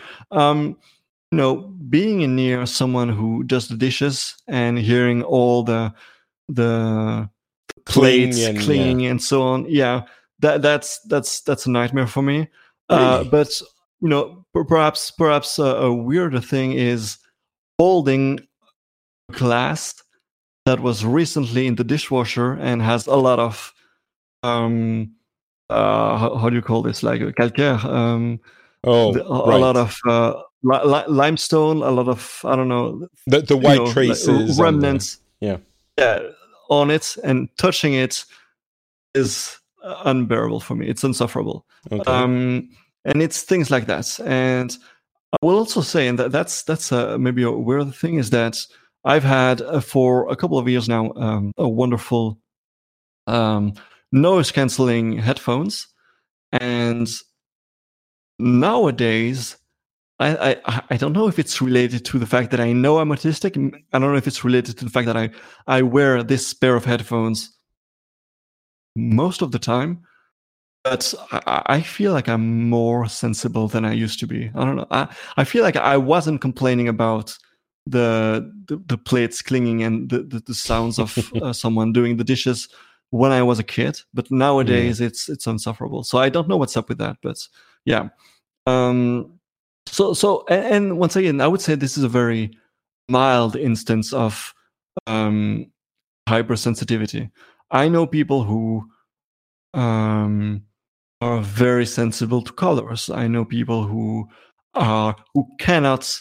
Being near someone who does the dishes and hearing all the plates clinging and so on. Yeah, that's a nightmare for me. Really? But perhaps a weirder thing is holding a glass that was recently in the dishwasher and has a lot of how do you call this, like calcaire, a lot of limestone, a lot of, I don't know, the white traces, remnants on it, and touching it is unbearable for me. It's insufferable. Okay. And it's things like that. And I will also say, and that's maybe a weird thing, is that I've had for a couple of years now a wonderful noise cancelling headphones, and nowadays I don't know if it's related to the fact that I know I'm autistic. I don't know if it's related to the fact that I wear this pair of headphones most of the time, but I feel like I'm more sensible than I used to be. I don't know. I feel like I wasn't complaining about the plates clinging and the sounds of someone doing the dishes when I was a kid, but nowadays it's insufferable. So I don't know what's up with that, but yeah. So and once again, I would say this is a very mild instance of hypersensitivity. I know people who are very sensible to colors. I know people who cannot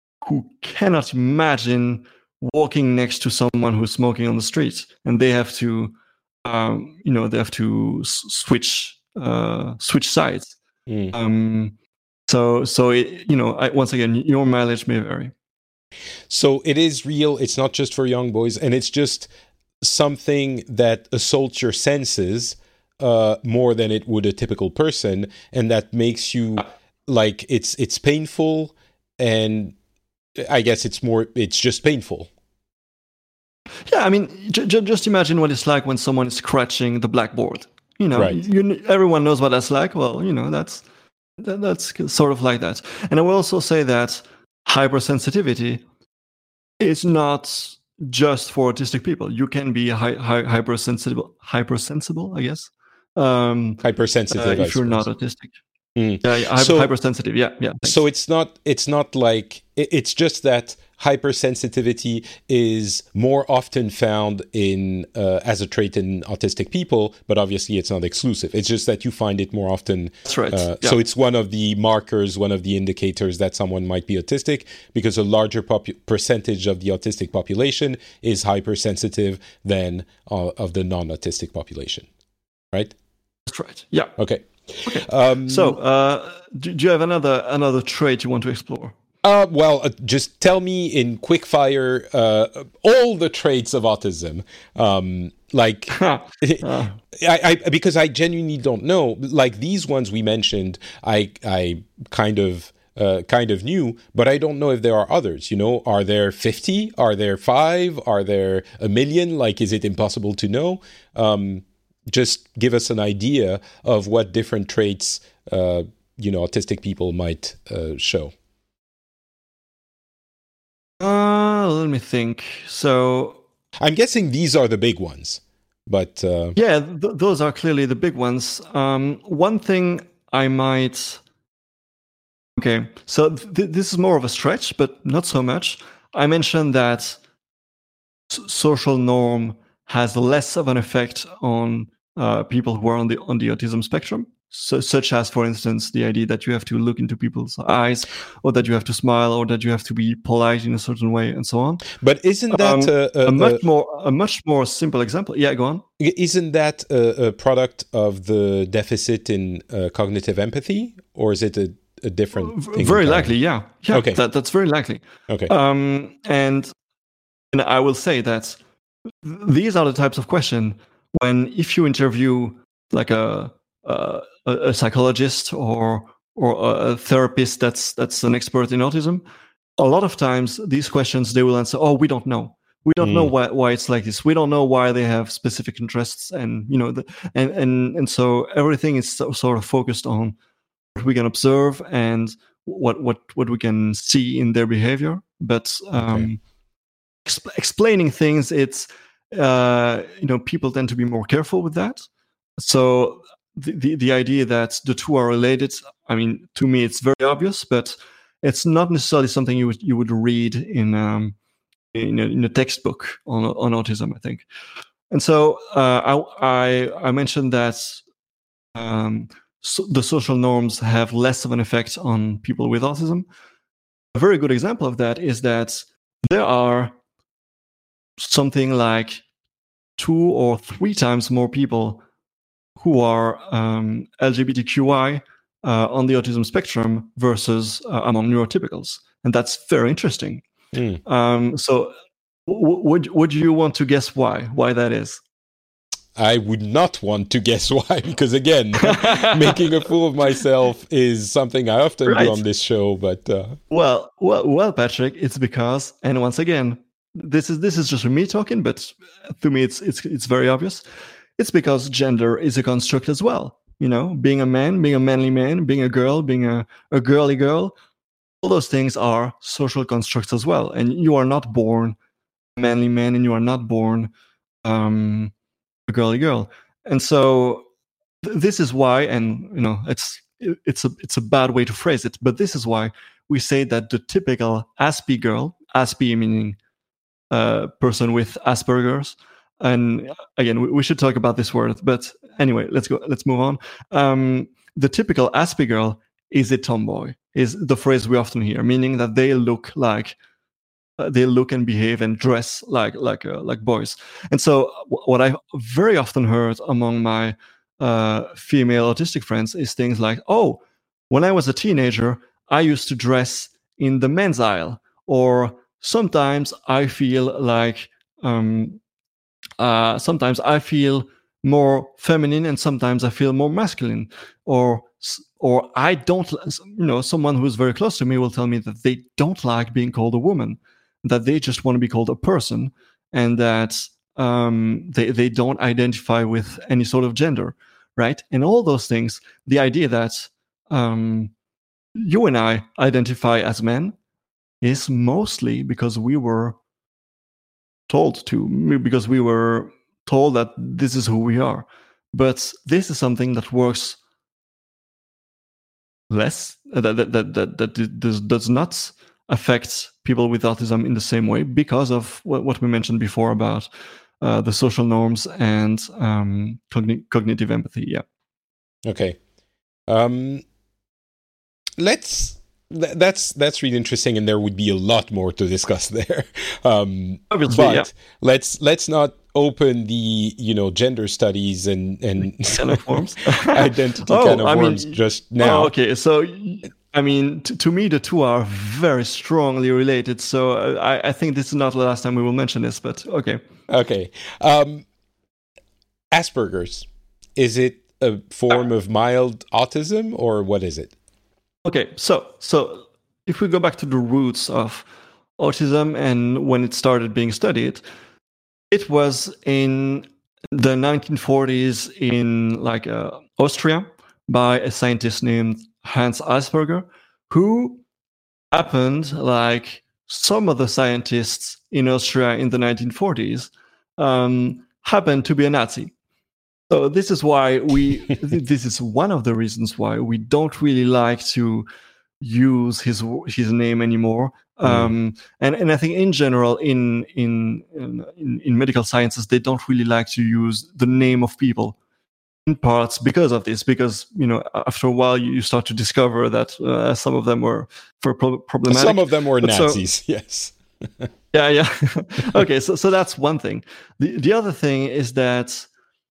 imagine walking next to someone who's smoking on the street, and they have to switch sides. So once again, your mileage may vary. So it is real. It's not just for young boys, and it's just something that assaults your senses more than it would a typical person, and that makes you like it's painful, and I guess it's just painful. Yeah, I mean, just imagine what it's like when someone is scratching the blackboard. Right. Everyone knows what that's like. Well, that's sort of like that. And I will also say that hypersensitivity is not just for autistic people. You can be hypersensible, I guess. Hypersensitive, if you're not autistic. Hypersensitive. Yeah. Thanks. So it's not like it's just that hypersensitivity is more often found in as a trait in autistic people, but obviously it's not exclusive. It's just that you find it more often. That's right. So it's one of the markers, one of the indicators that someone might be autistic, because a larger percentage of the autistic population is hypersensitive than of the non-autistic population. Right? That's right. Yeah. Okay. So, do you have another trait you want to explore? Just tell me in quick fire all the traits of autism. Because I genuinely don't know. Like these ones we mentioned, I kind of knew, but I don't know if there are others. Are there 50? Are there 5? Are there 1 million? Like, is it impossible to know? Just give us an idea of what different traits, autistic people might show. Let me think. So I'm guessing these are the big ones, but those are clearly the big ones. One thing I might. Okay, so this is more of a stretch, but not so much. I mentioned that social norm has less of an effect on people who are on the autism spectrum, such as, for instance, the idea that you have to look into people's eyes, or that you have to smile, or that you have to be polite in a certain way, and so on. But isn't that a much more simple example? Yeah, go on. Isn't that a product of the deficit in cognitive empathy, or is it a different thing? Very likely, yeah. Okay, that's very likely. Okay, and I will say that these are the types of questions if you interview like a psychologist or a therapist that's an expert in autism, a lot of times these questions they will answer, "Oh, we don't know. We don't know why it's like this. We don't know why they have specific interests," and and so everything is sort of focused on what we can observe and what we can see in their behavior. But explaining things, it's people tend to be more careful with that. So the idea that the two are related, I mean, to me, it's very obvious, but it's not necessarily something you would read in a textbook on autism, I think. And so I mentioned that the social norms have less of an effect on people with autism. A very good example of that is that there are something like 2 or 3 times more people who are LGBTQI on the autism spectrum versus among neurotypicals, and that's very interesting. So, would you want to guess why that is? I would not want to guess why, because again, making a fool of myself is something I often do on this show. But well, Patrick, it's because, and once again, this is just me talking, but to me, it's very obvious. It's because gender is a construct as well. Being a man, being a manly man, being a girl, being a girly girl, all those things are social constructs as well. And you are not born a manly man, and you are not born a girly girl. And so this is why, and it's a bad way to phrase it, but this is why we say that the typical Aspie girl, Aspie meaning person with Asperger's, and again we should talk about this word, but anyway, let's move on. The typical Aspie girl is a tomboy, is the phrase we often hear, meaning that they look and behave and dress like boys. And so what I very often heard among my female autistic friends is things like, oh, when I was a teenager, I used to dress in the men's aisle, or sometimes I feel like sometimes I feel more feminine and sometimes I feel more masculine, or I don't, someone who's very close to me will tell me that they don't like being called a woman, that they just want to be called a person, and that they don't identify with any sort of gender, right? And all those things, the idea that you and I identify as men is mostly because we were told to, because we were told that this is who we are. But this is something that works less, that does not affect people with autism in the same way, because of what we mentioned before about the social norms and cognitive empathy. Yeah. Okay. That's really interesting, and there would be a lot more to discuss there. Obviously, but yeah. let's not open the gender studies and can of worms. identity can of worms just now. Okay, so I mean, to me, the two are very strongly related. So I think this is not the last time we will mention this, but okay. Okay. Asperger's, is it a form of mild autism, or what is it? Okay, so if we go back to the roots of autism and when it started being studied, it was in the 1940s in Austria by a scientist named Hans Asperger, who happened, like some of the scientists in Austria in the 1940s, happened to be a Nazi. So this is why this is one of the reasons why we don't really like to use his name anymore. And I think in general in medical sciences, they don't really like to use the name of people, in parts because of this, because after a while you start to discover that some of them were problematic. Some of them were Nazis, yes. Yeah. Okay, so that's one thing. The other thing is that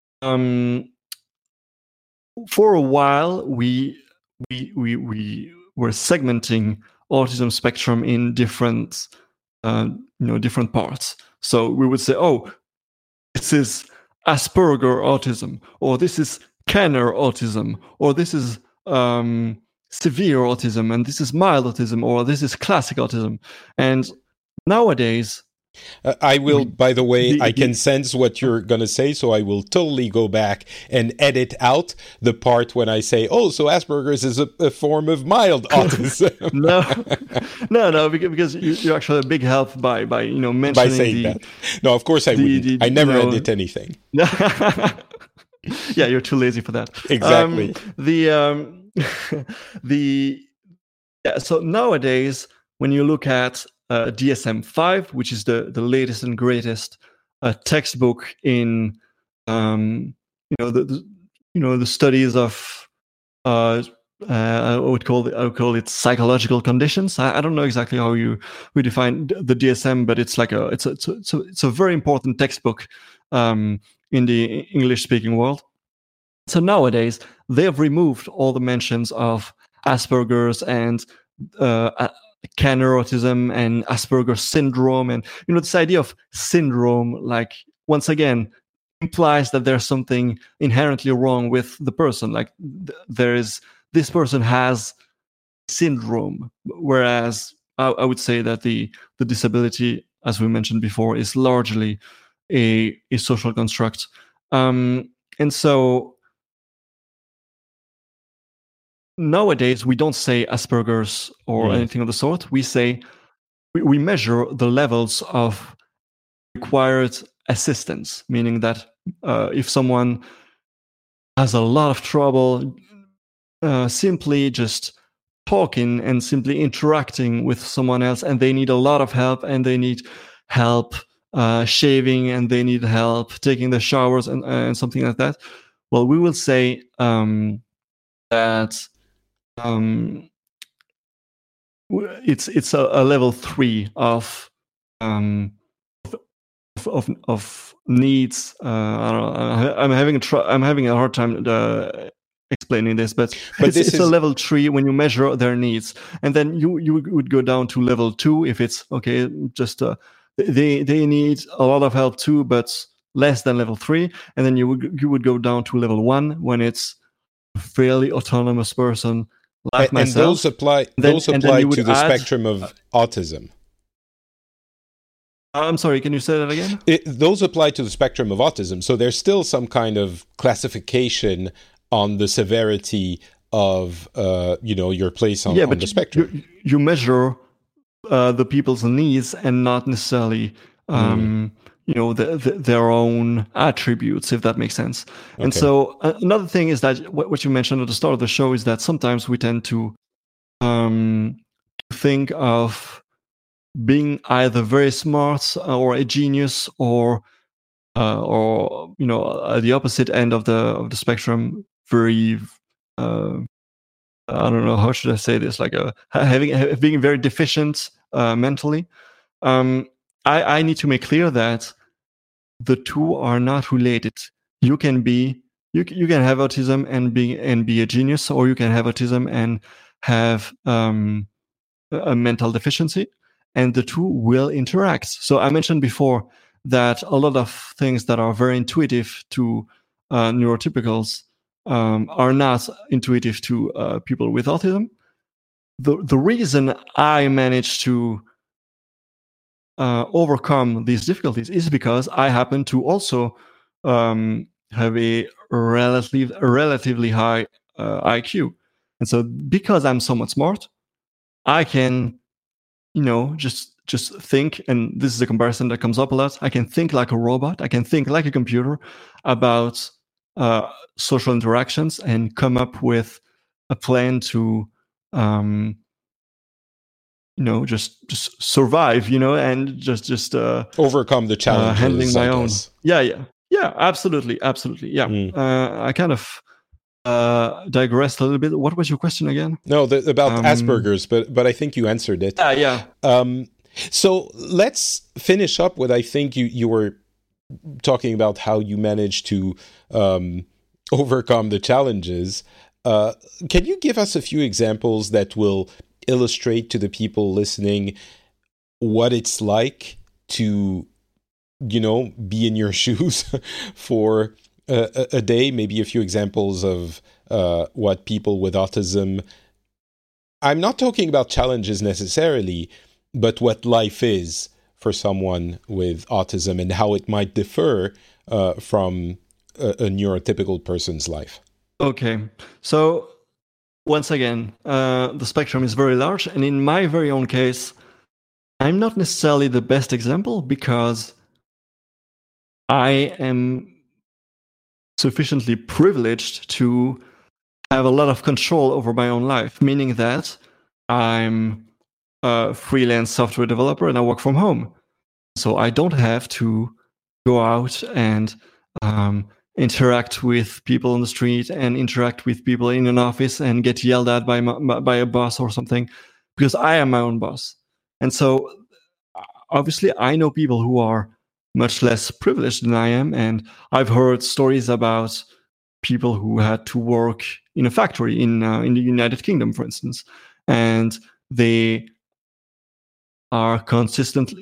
for a while we were segmenting autism spectrum in different different parts. So we would say, oh, this is Asperger autism, or this is Kenner autism, or this is severe autism, and this is mild autism, or this is classic autism. And nowadays, I will, by the way, I can sense what you're going to say, so I will totally go back and edit out the part when I say, oh, so Asperger's is a form of mild autism. No, because you're actually a big help by mentioning by saying that. No, of course I wouldn't. I never edit anything. Yeah, you're too lazy for that. Exactly. So nowadays, when you look at DSM-5, which is the latest and greatest textbook in the studies of I would call it psychological conditions. I don't know exactly how we define the DSM, but it's like it's a very important textbook in the English-speaking world. So nowadays they have removed all the mentions of Asperger's and Kanner autism and Asperger's syndrome, and this idea of syndrome, like, once again, implies that there's something inherently wrong with the person. Like this person has syndrome, whereas I would say that the disability, as we mentioned before, is largely a social construct, and so nowadays we don't say Asperger's or anything of the sort. We say we measure the levels of required assistance, meaning that if someone has a lot of trouble simply just talking and simply interacting with someone else, and they need a lot of help, and they need help shaving, and they need help taking the showers and something like that, well, we will say that it's a level 3 of needs. I don't know. I'm having a hard time explaining this, but it's a level 3 when you measure their needs, and then you would go down to level 2 if it's okay. Just they need a lot of help too, but less than level 3, and then you would go down to level 1 when it's a fairly autonomous person like myself. And those apply to the spectrum of autism. I'm sorry, can you say that again? Those apply to the spectrum of autism, so there's still some kind of classification on the severity of your place on the spectrum. You measure the people's needs and not necessarily their own attributes, if that makes sense. Okay. And so another thing is that what you mentioned at the start of the show is that sometimes we tend to think of being either very smart or a genius, or at the opposite end of the spectrum, very I don't know, how should I say this, like being very deficient mentally. I need to make clear that the two are not related. You can have autism and be a genius, or you can have autism and have a mental deficiency, and the two will interact. So I mentioned before that a lot of things that are very intuitive to neurotypicals are not intuitive to people with autism. The reason I managed to overcome these difficulties is because I happen to also have a relatively high IQ, and so because I'm somewhat smart, I can, just think, and this is a comparison that comes up a lot. I can think like a robot. I can think like a computer about social interactions and come up with a plan to just survive, and just overcome the challenges. Handling my own. Yeah, absolutely. Yeah. I kind of digressed a little bit. What was your question again? No, about Asperger's, but I think you answered it. Yeah. So let's finish up with, I think you were talking about how you managed to overcome the challenges. Can you give us a few examples that will illustrate to the people listening what it's like to, be in your shoes for a day? Maybe a few examples of what people with autism, I'm not talking about challenges necessarily, but what life is for someone with autism and how it might differ from a neurotypical person's life? Okay, so once again, the spectrum is very large, and in my very own case, I'm not necessarily the best example because I am sufficiently privileged to have a lot of control over my own life, meaning that I'm a freelance software developer and I work from home. So I don't have to go out and interact with people on the street and interact with people in an office and get yelled at by a boss or something, because I am my own boss. And so obviously I know people who are much less privileged than I am. And I've heard stories about people who had to work in a factory in the United Kingdom, for instance, and they are constantly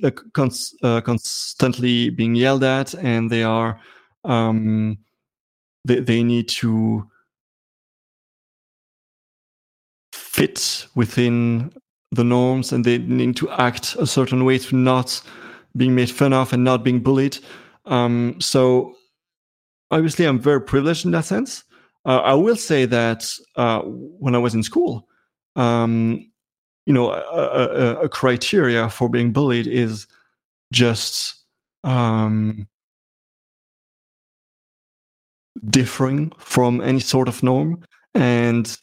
being yelled at, and they are they need to fit within the norms, and they need to act a certain way to not being made fun of and not being bullied. So obviously I'm very privileged in that sense. I will say that when I was in school, a criteria for being bullied is just differing from any sort of norm, and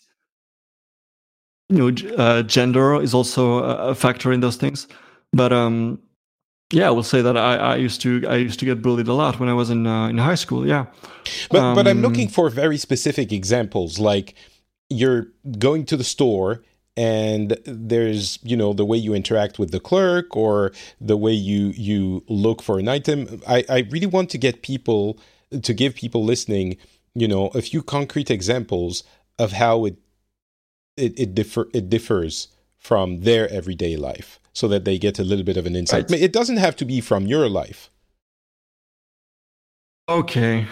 gender is also a factor in those things. But yeah, I will say that I used to get bullied a lot when I was in high school. Yeah, but I'm looking for very specific examples, like you're going to the store and there's the way you interact with the clerk or the way you look for an item. I really want to give people listening, a few concrete examples of how it differs from their everyday life, so that they get a little bit of an insight. Right. It doesn't have to be from your life. Okay.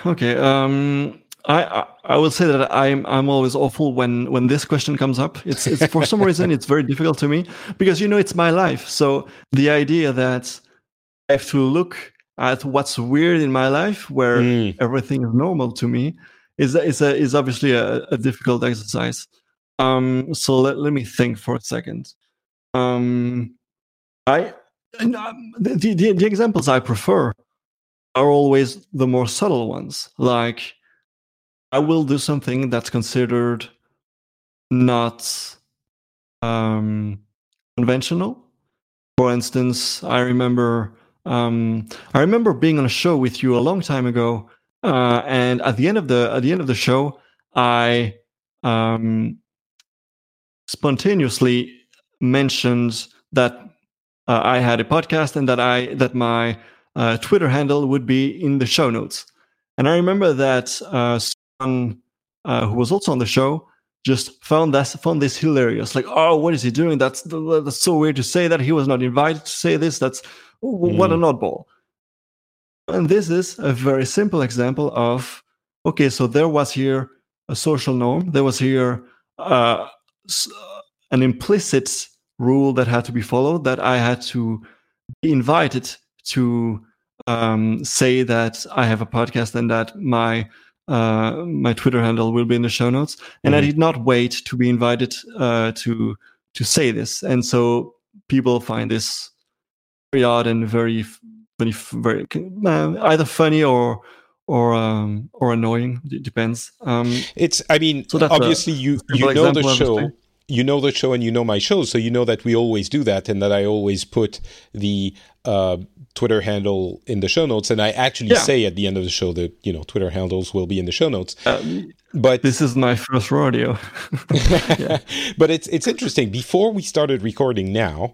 I will say that I'm always awful when this question comes up. It's for some reason it's very difficult to me, because it's my life. So the idea that I have to look at what's weird in my life, where everything is normal to me, is obviously a difficult exercise. So let me think for a second. The examples I prefer are always the more subtle ones. Like, I will do something that's considered not conventional. For instance, I remember being on a show with you a long time ago, and at the end of the show, I spontaneously mentioned that I had a podcast and that my Twitter handle would be in the show notes. And I remember that someone who was also on the show just found this hilarious. Like, oh, what is he doing? That's so weird to say that. He was not invited to say this. That's what an oddball. And this is a very simple example of, okay, so there was here a social norm. There was here an implicit rule that had to be followed, that I had to be invited to say that I have a podcast and that my Twitter handle will be in the show notes. And I did not wait to be invited to say this. And so people find this very odd and very either funny or annoying. It depends. So obviously you know the show. You know the show and you know my show, so you know that we always do that, and that I always put the Twitter handle in the show notes, and I actually say at the end of the show that Twitter handles will be in the show notes. But this is my first rodeo. But it's interesting. Before we started recording now,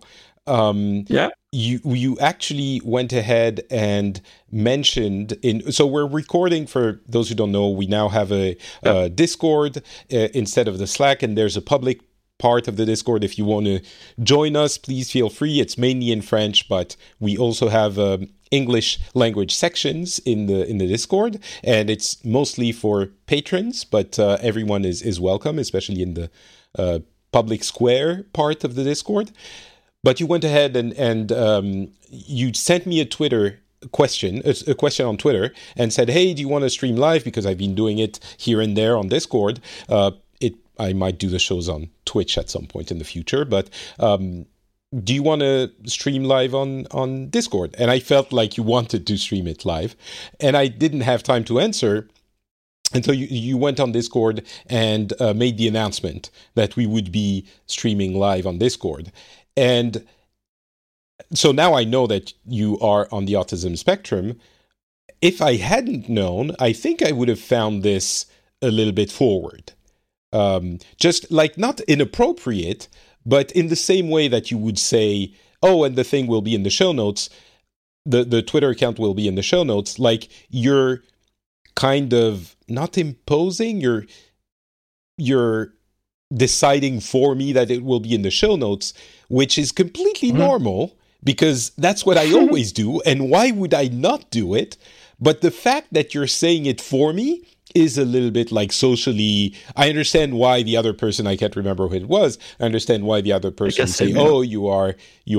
you actually went ahead and mentioned so we're recording, for those who don't know, we now have a Discord instead of the Slack, and there's a public part of the Discord. If you want to join us, please feel free. It's mainly in French, but we also have English language sections in the Discord, and it's mostly for patrons, but everyone is welcome, especially in the public square part of the Discord. But you went ahead and you sent me a question on Twitter, and said, "Hey, do you want to stream live? Because I've been doing it here and there on Discord. I might do the shows on Twitch at some point in the future, but do you want to stream live on Discord?" And I felt like you wanted to stream it live, and I didn't have time to answer until you went on Discord and made the announcement that we would be streaming live on Discord. And so now I know that you are on the autism spectrum. If I hadn't known, I think I would have found this a little bit forward. Just like not inappropriate, but in the same way that you would say, oh, and the thing will be in the show notes, the Twitter account will be in the show notes, like you're kind of not imposing, you're deciding for me that it will be in the show notes, which is completely normal, because that's what I always do, and why would I not do it? But the fact that you're saying it for me is a little bit like socially. I understand why the other person, I can't remember who it was, I understand why the other person say, oh, you are,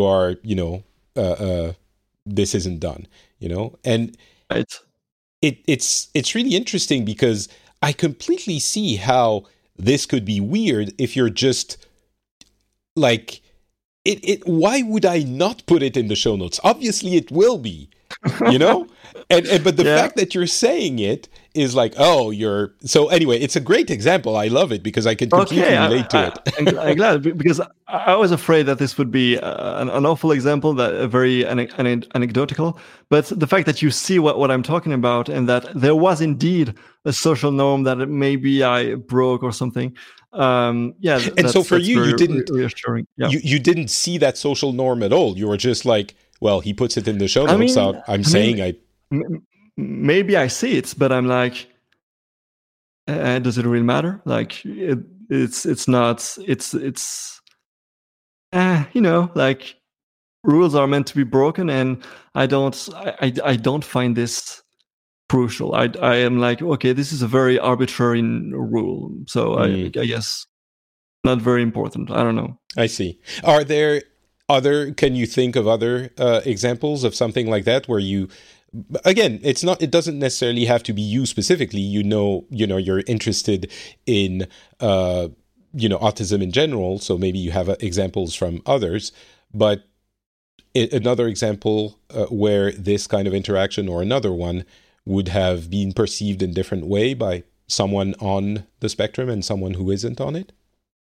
this isn't done, and right. It's really interesting, because I completely see how this could be weird if you're just like, why would I not put it in the show notes? Obviously it will be, but the fact that you're saying it is like, oh, so anyway, it's a great example. I love it because I can completely relate to it. I'm glad, because I was afraid that this would be an awful example, that very anecdotal. But the fact that you see what I'm talking about, and that there was indeed a social norm that maybe I broke or something. And so for you, you didn't reassuring. Yeah. You didn't see that social norm at all. You were just like, well, he puts it in the show notes. Maybe I see it, but I'm like, does it really matter? Like, it's not. Like, rules are meant to be broken, and I don't find this crucial. I am like, okay, this is a very arbitrary rule, so I guess not very important. I don't know. I see. Are there can you think of other examples of something like that where you, again, it doesn't necessarily have to be you specifically, you're interested in autism in general, so maybe you have examples from others, but another example where this kind of interaction or another one would have been perceived in different way by someone on the spectrum and someone who isn't on it?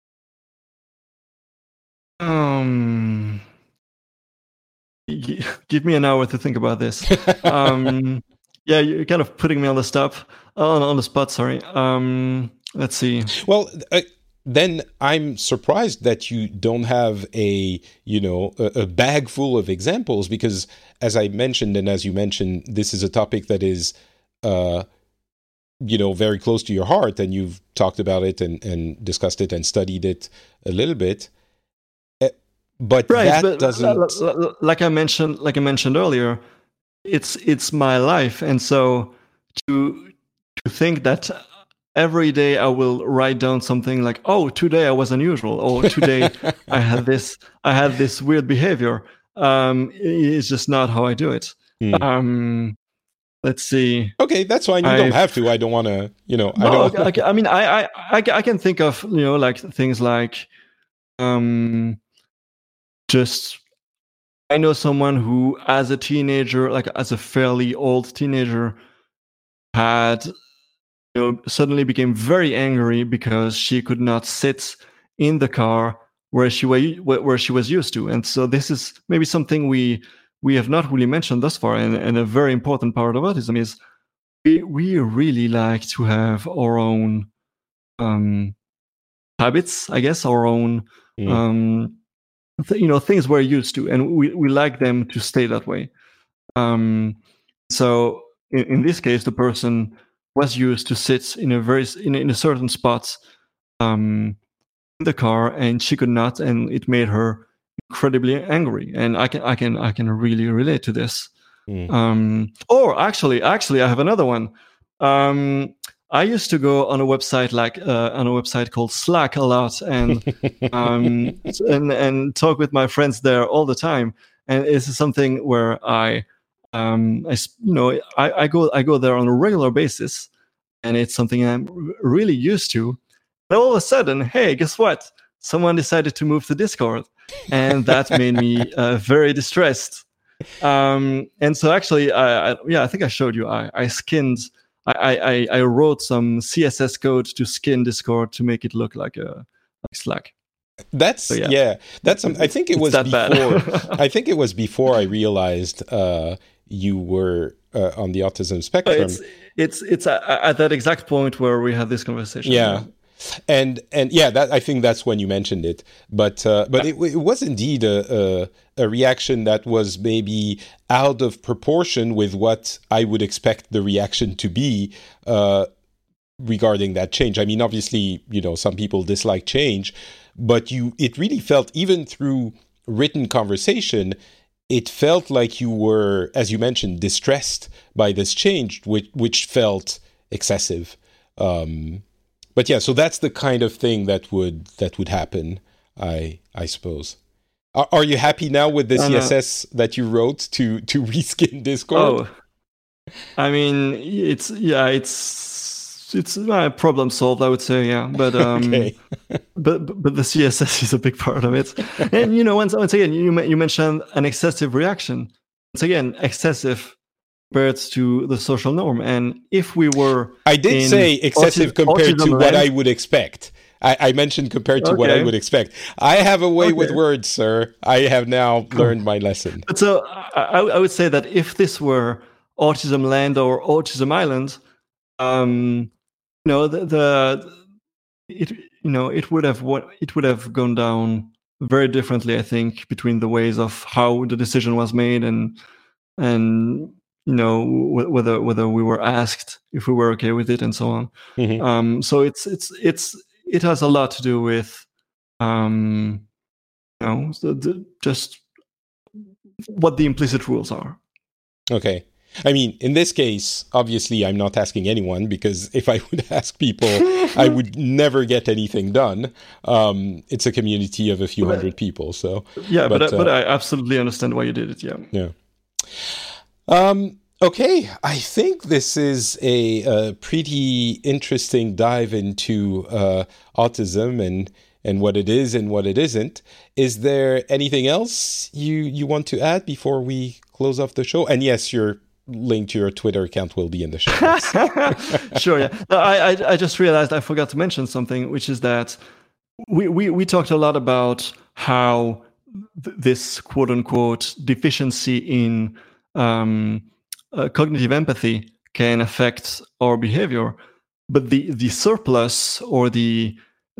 Give me an hour to think about this. Yeah, you're kind of putting me on the spot. Sorry. Let's see. Well, then I'm surprised that you don't have a bag full of examples, because as I mentioned, and as you mentioned, this is a topic that is, very close to your heart, and you've talked about it and discussed it and studied it a little bit. But right, that doesn't. Like I mentioned earlier, it's my life, and so to think that every day I will write down something like, oh, today I was unusual, or today I had this weird behavior. It's just not how I do it. Let's see. Okay, that's fine. You don't have to. I don't want to. I mean, I can think of like things like, just, I know someone who, as a teenager, like as a fairly old teenager, had suddenly became very angry because she could not sit in the car where she was used to. And so this is maybe something we have not really mentioned thus far, and a very important part of autism is we really like to have our own habits, I guess, our own things we're used to, and we like them to stay that way. So in this case, the person was used to sit in a certain spot in the car, and she could not, and it made her incredibly angry. And I can really relate to this. Or actually, I have another one. I used to go on a website called Slack a lot, and and talk with my friends there all the time. And it's something where I go there on a regular basis, and it's something I'm really used to. And all of a sudden, hey, guess what? Someone decided to move to Discord, and that made me very distressed. And so actually, I think I showed you. I skinned. I wrote some CSS code to skin Discord to make it look like Slack. That's So, that's. I think it was that before. bad. I think it was before I realized you were on the autism spectrum. It's at that exact point where we had this conversation. Yeah. And that I think that's when you mentioned it, but it was indeed a reaction that was maybe out of proportion with what I would expect the reaction to be regarding that change. I mean, obviously, some people dislike change, but it really felt, even through written conversation, it felt like you were, as you mentioned, distressed by this change, which felt excessive. But yeah, so that's the kind of thing that would happen, I suppose. Are you happy now with the CSS that you wrote to reskin Discord? Oh, I mean, it's problem solved, I would say, yeah. But Okay. but the CSS is a big part of it. And once again, you mentioned an excessive reaction. Once again, excessive compared to the social norm. And if we were... I did say excessive compared to what I would expect. I mentioned compared to what I would expect. I have a way with words, sir. I have now learned my lesson. So I would say that if this were Autism Land or Autism Island, it would have gone down very differently, I think, between the ways of how the decision was made and whether we were asked if we were okay with it and so on. Mm-hmm. So it has a lot to do with just what the implicit rules are. Okay. I mean, in this case, obviously, I'm not asking anyone, because if I would ask people, I would never get anything done. It's a community of a few hundred people, so... Yeah, but I absolutely understand why you did it, yeah. Yeah. Okay, I think this is a pretty interesting dive into autism and what it is and what it isn't. Is there anything else you want to add before we close off the show? And yes, your link to your Twitter account will be in the show notes. Sure, yeah. No, I just realized I forgot to mention something, which is that we talked a lot about how this quote-unquote deficiency in cognitive empathy can affect our behavior, but the surplus or the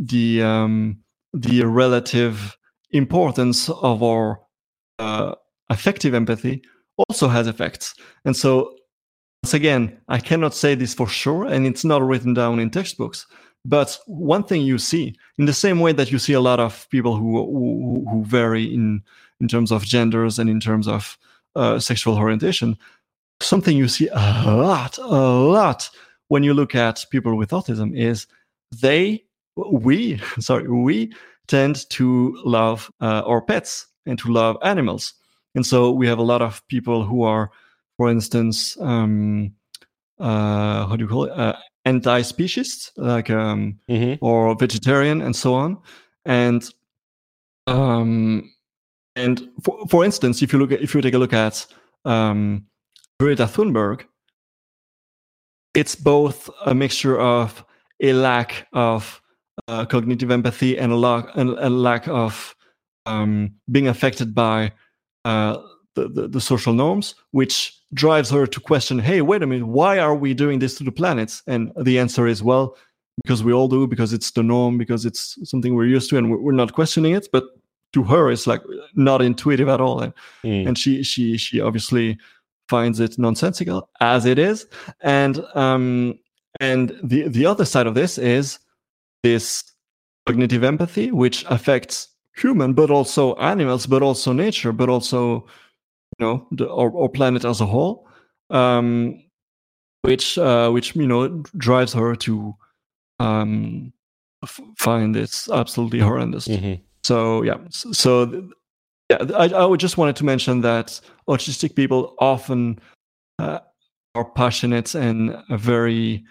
relative importance of our affective empathy also has effects. And so, once again, I cannot say this for sure, and it's not written down in textbooks. But one thing you see, in the same way that you see a lot of people who vary in terms of genders and in terms of sexual orientation, something you see a lot when you look at people with autism is we tend to love our pets and to love animals. And so we have a lot of people who are, for instance, how do you call it? Anti-speciesist, like or vegetarian, and so on. And for instance, if you take a look at Greta Thunberg, it's both a mixture of a lack of cognitive empathy and a lack of being affected by the social norms, which drives her to question, hey, wait a minute, why are we doing this to the planet? And the answer is, well, because we all do, because it's the norm, because it's something we're used to, and we're not questioning it. But to her, it's like not intuitive at all. And she obviously finds it nonsensical, as it is. And the other side of this is this cognitive empathy, which affects human, but also animals, but also nature, but also our planet as a whole. which drives her to find this absolutely horrendous. Mm-hmm. So I would just wanted to mention that autistic people often are passionate and very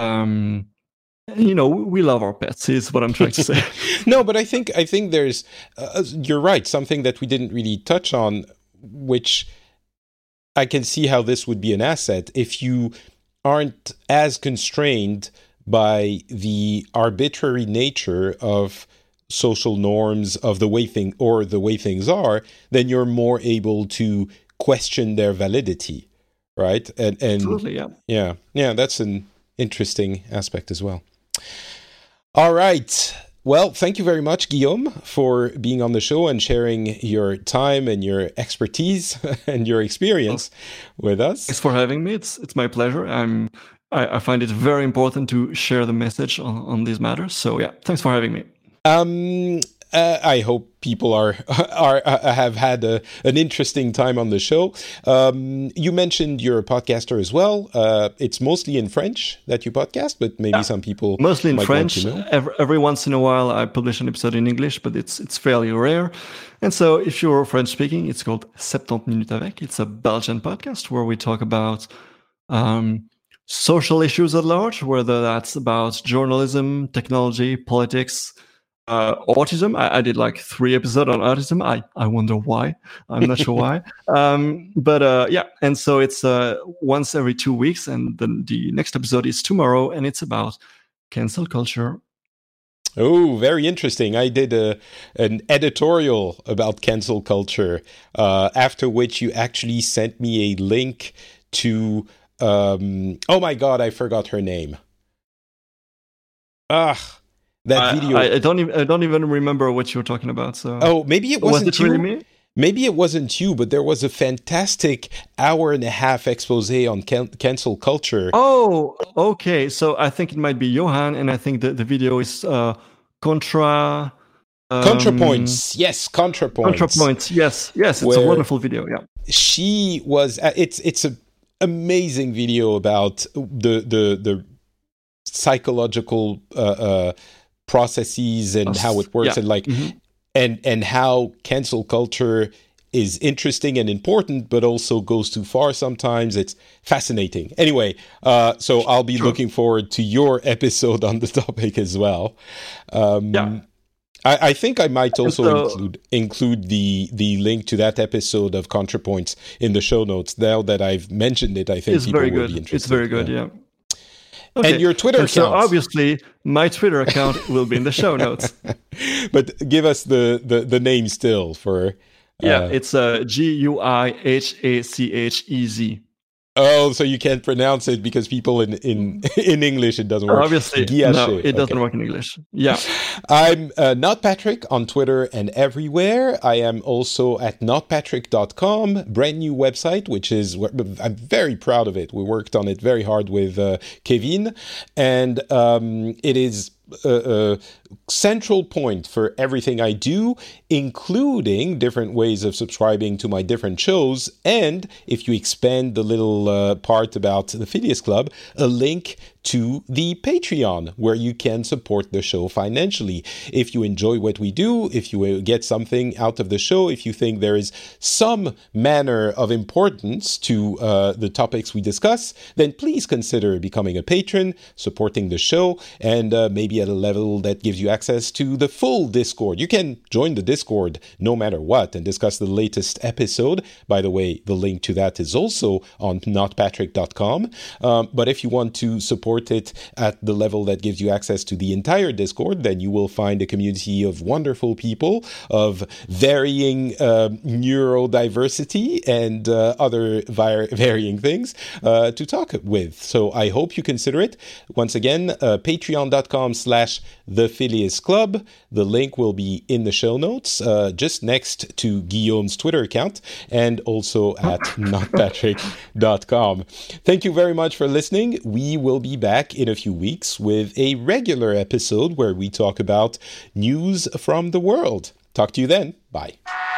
we love our pets is what I'm trying to say. No, but I think there's you're right, something that we didn't really touch on, which I can see how this would be an asset if you aren't as constrained by the arbitrary nature of social norms of the way things are, then you're more able to question their validity, right? And Absolutely, yeah, that's an interesting aspect as well. All right. Well, thank you very much, Guillaume, for being on the show and sharing your time and your expertise and your experience with us. Thanks for having me. It's my pleasure. I find it very important to share the message on these matters. So yeah, thanks for having me. I hope people have had an interesting time on the show. You mentioned you're a podcaster as well. It's mostly in French that you podcast, but maybe some people mostly in might French. Want to know. Every once in a while, I publish an episode in English, but it's fairly rare. And so, if you're French speaking, it's called 70 minutes avec. It's a Belgian podcast where we talk about social issues at large, whether that's about journalism, technology, politics. Autism. I did like 3 episodes on autism. I wonder why. I'm not sure why. But and so it's once every 2 weeks, and then the next episode is tomorrow, and it's about cancel culture. Oh, very interesting. I did an editorial about cancel culture, after which you actually sent me a link to, oh my God, I forgot her name. That video. I don't even remember what you were talking about. So maybe it wasn't was it really me? Maybe it wasn't you, but there was a fantastic 1.5 expose on cancel culture. Oh, okay. So I think it might be Johan, and I think the video is ContraPoints. Yes, ContraPoints. ContraPoints. Yes. It's a wonderful video. Yeah. She was. It's an amazing video about the psychological processes and how it works, and and how cancel culture is interesting and important, but also goes too far sometimes. It's fascinating. Anyway, so I'll be looking forward to your episode on the topic as well. I think I might also include the link to that episode of ContraPoints in the show notes. Now that I've mentioned it, I think people will be interested. It's very good, yeah. Okay. And your Twitter account. So obviously, my Twitter account will be in the show notes. But give us the name still for. It's GUIHACHEZ. Oh, so you can't pronounce it because people in English it doesn't work. Obviously, no, it doesn't work in English. Yeah, I'm Not Patrick on Twitter and everywhere. I am also at notpatrick.com, brand new website, which is I'm very proud of it. We worked on it very hard with Kevin, and it is a central point for everything I do, including different ways of subscribing to my different shows, and if you expand the little part about the Phileas Club, a link to the Patreon, where you can support the show financially. If you enjoy what we do, if you get something out of the show, if you think there is some manner of importance to the topics we discuss, then please consider becoming a patron, supporting the show, and maybe at a level that gives you access to the full Discord. You can join the Discord no matter what and discuss the latest episode. By the way, the link to that is also on notpatrick.com. But if you want to support it at the level that gives you access to the entire Discord, then you will find a community of wonderful people of varying neurodiversity and other varying things to talk with. So I hope you consider it. Once again, patreon.com/The Phileas Club. The link will be in the show notes, just next to Guillaume's Twitter account, and also at notpatrick.com. Thank you very much for listening. We will be back in a few weeks with a regular episode where we talk about news from the world. Talk to you then. Bye.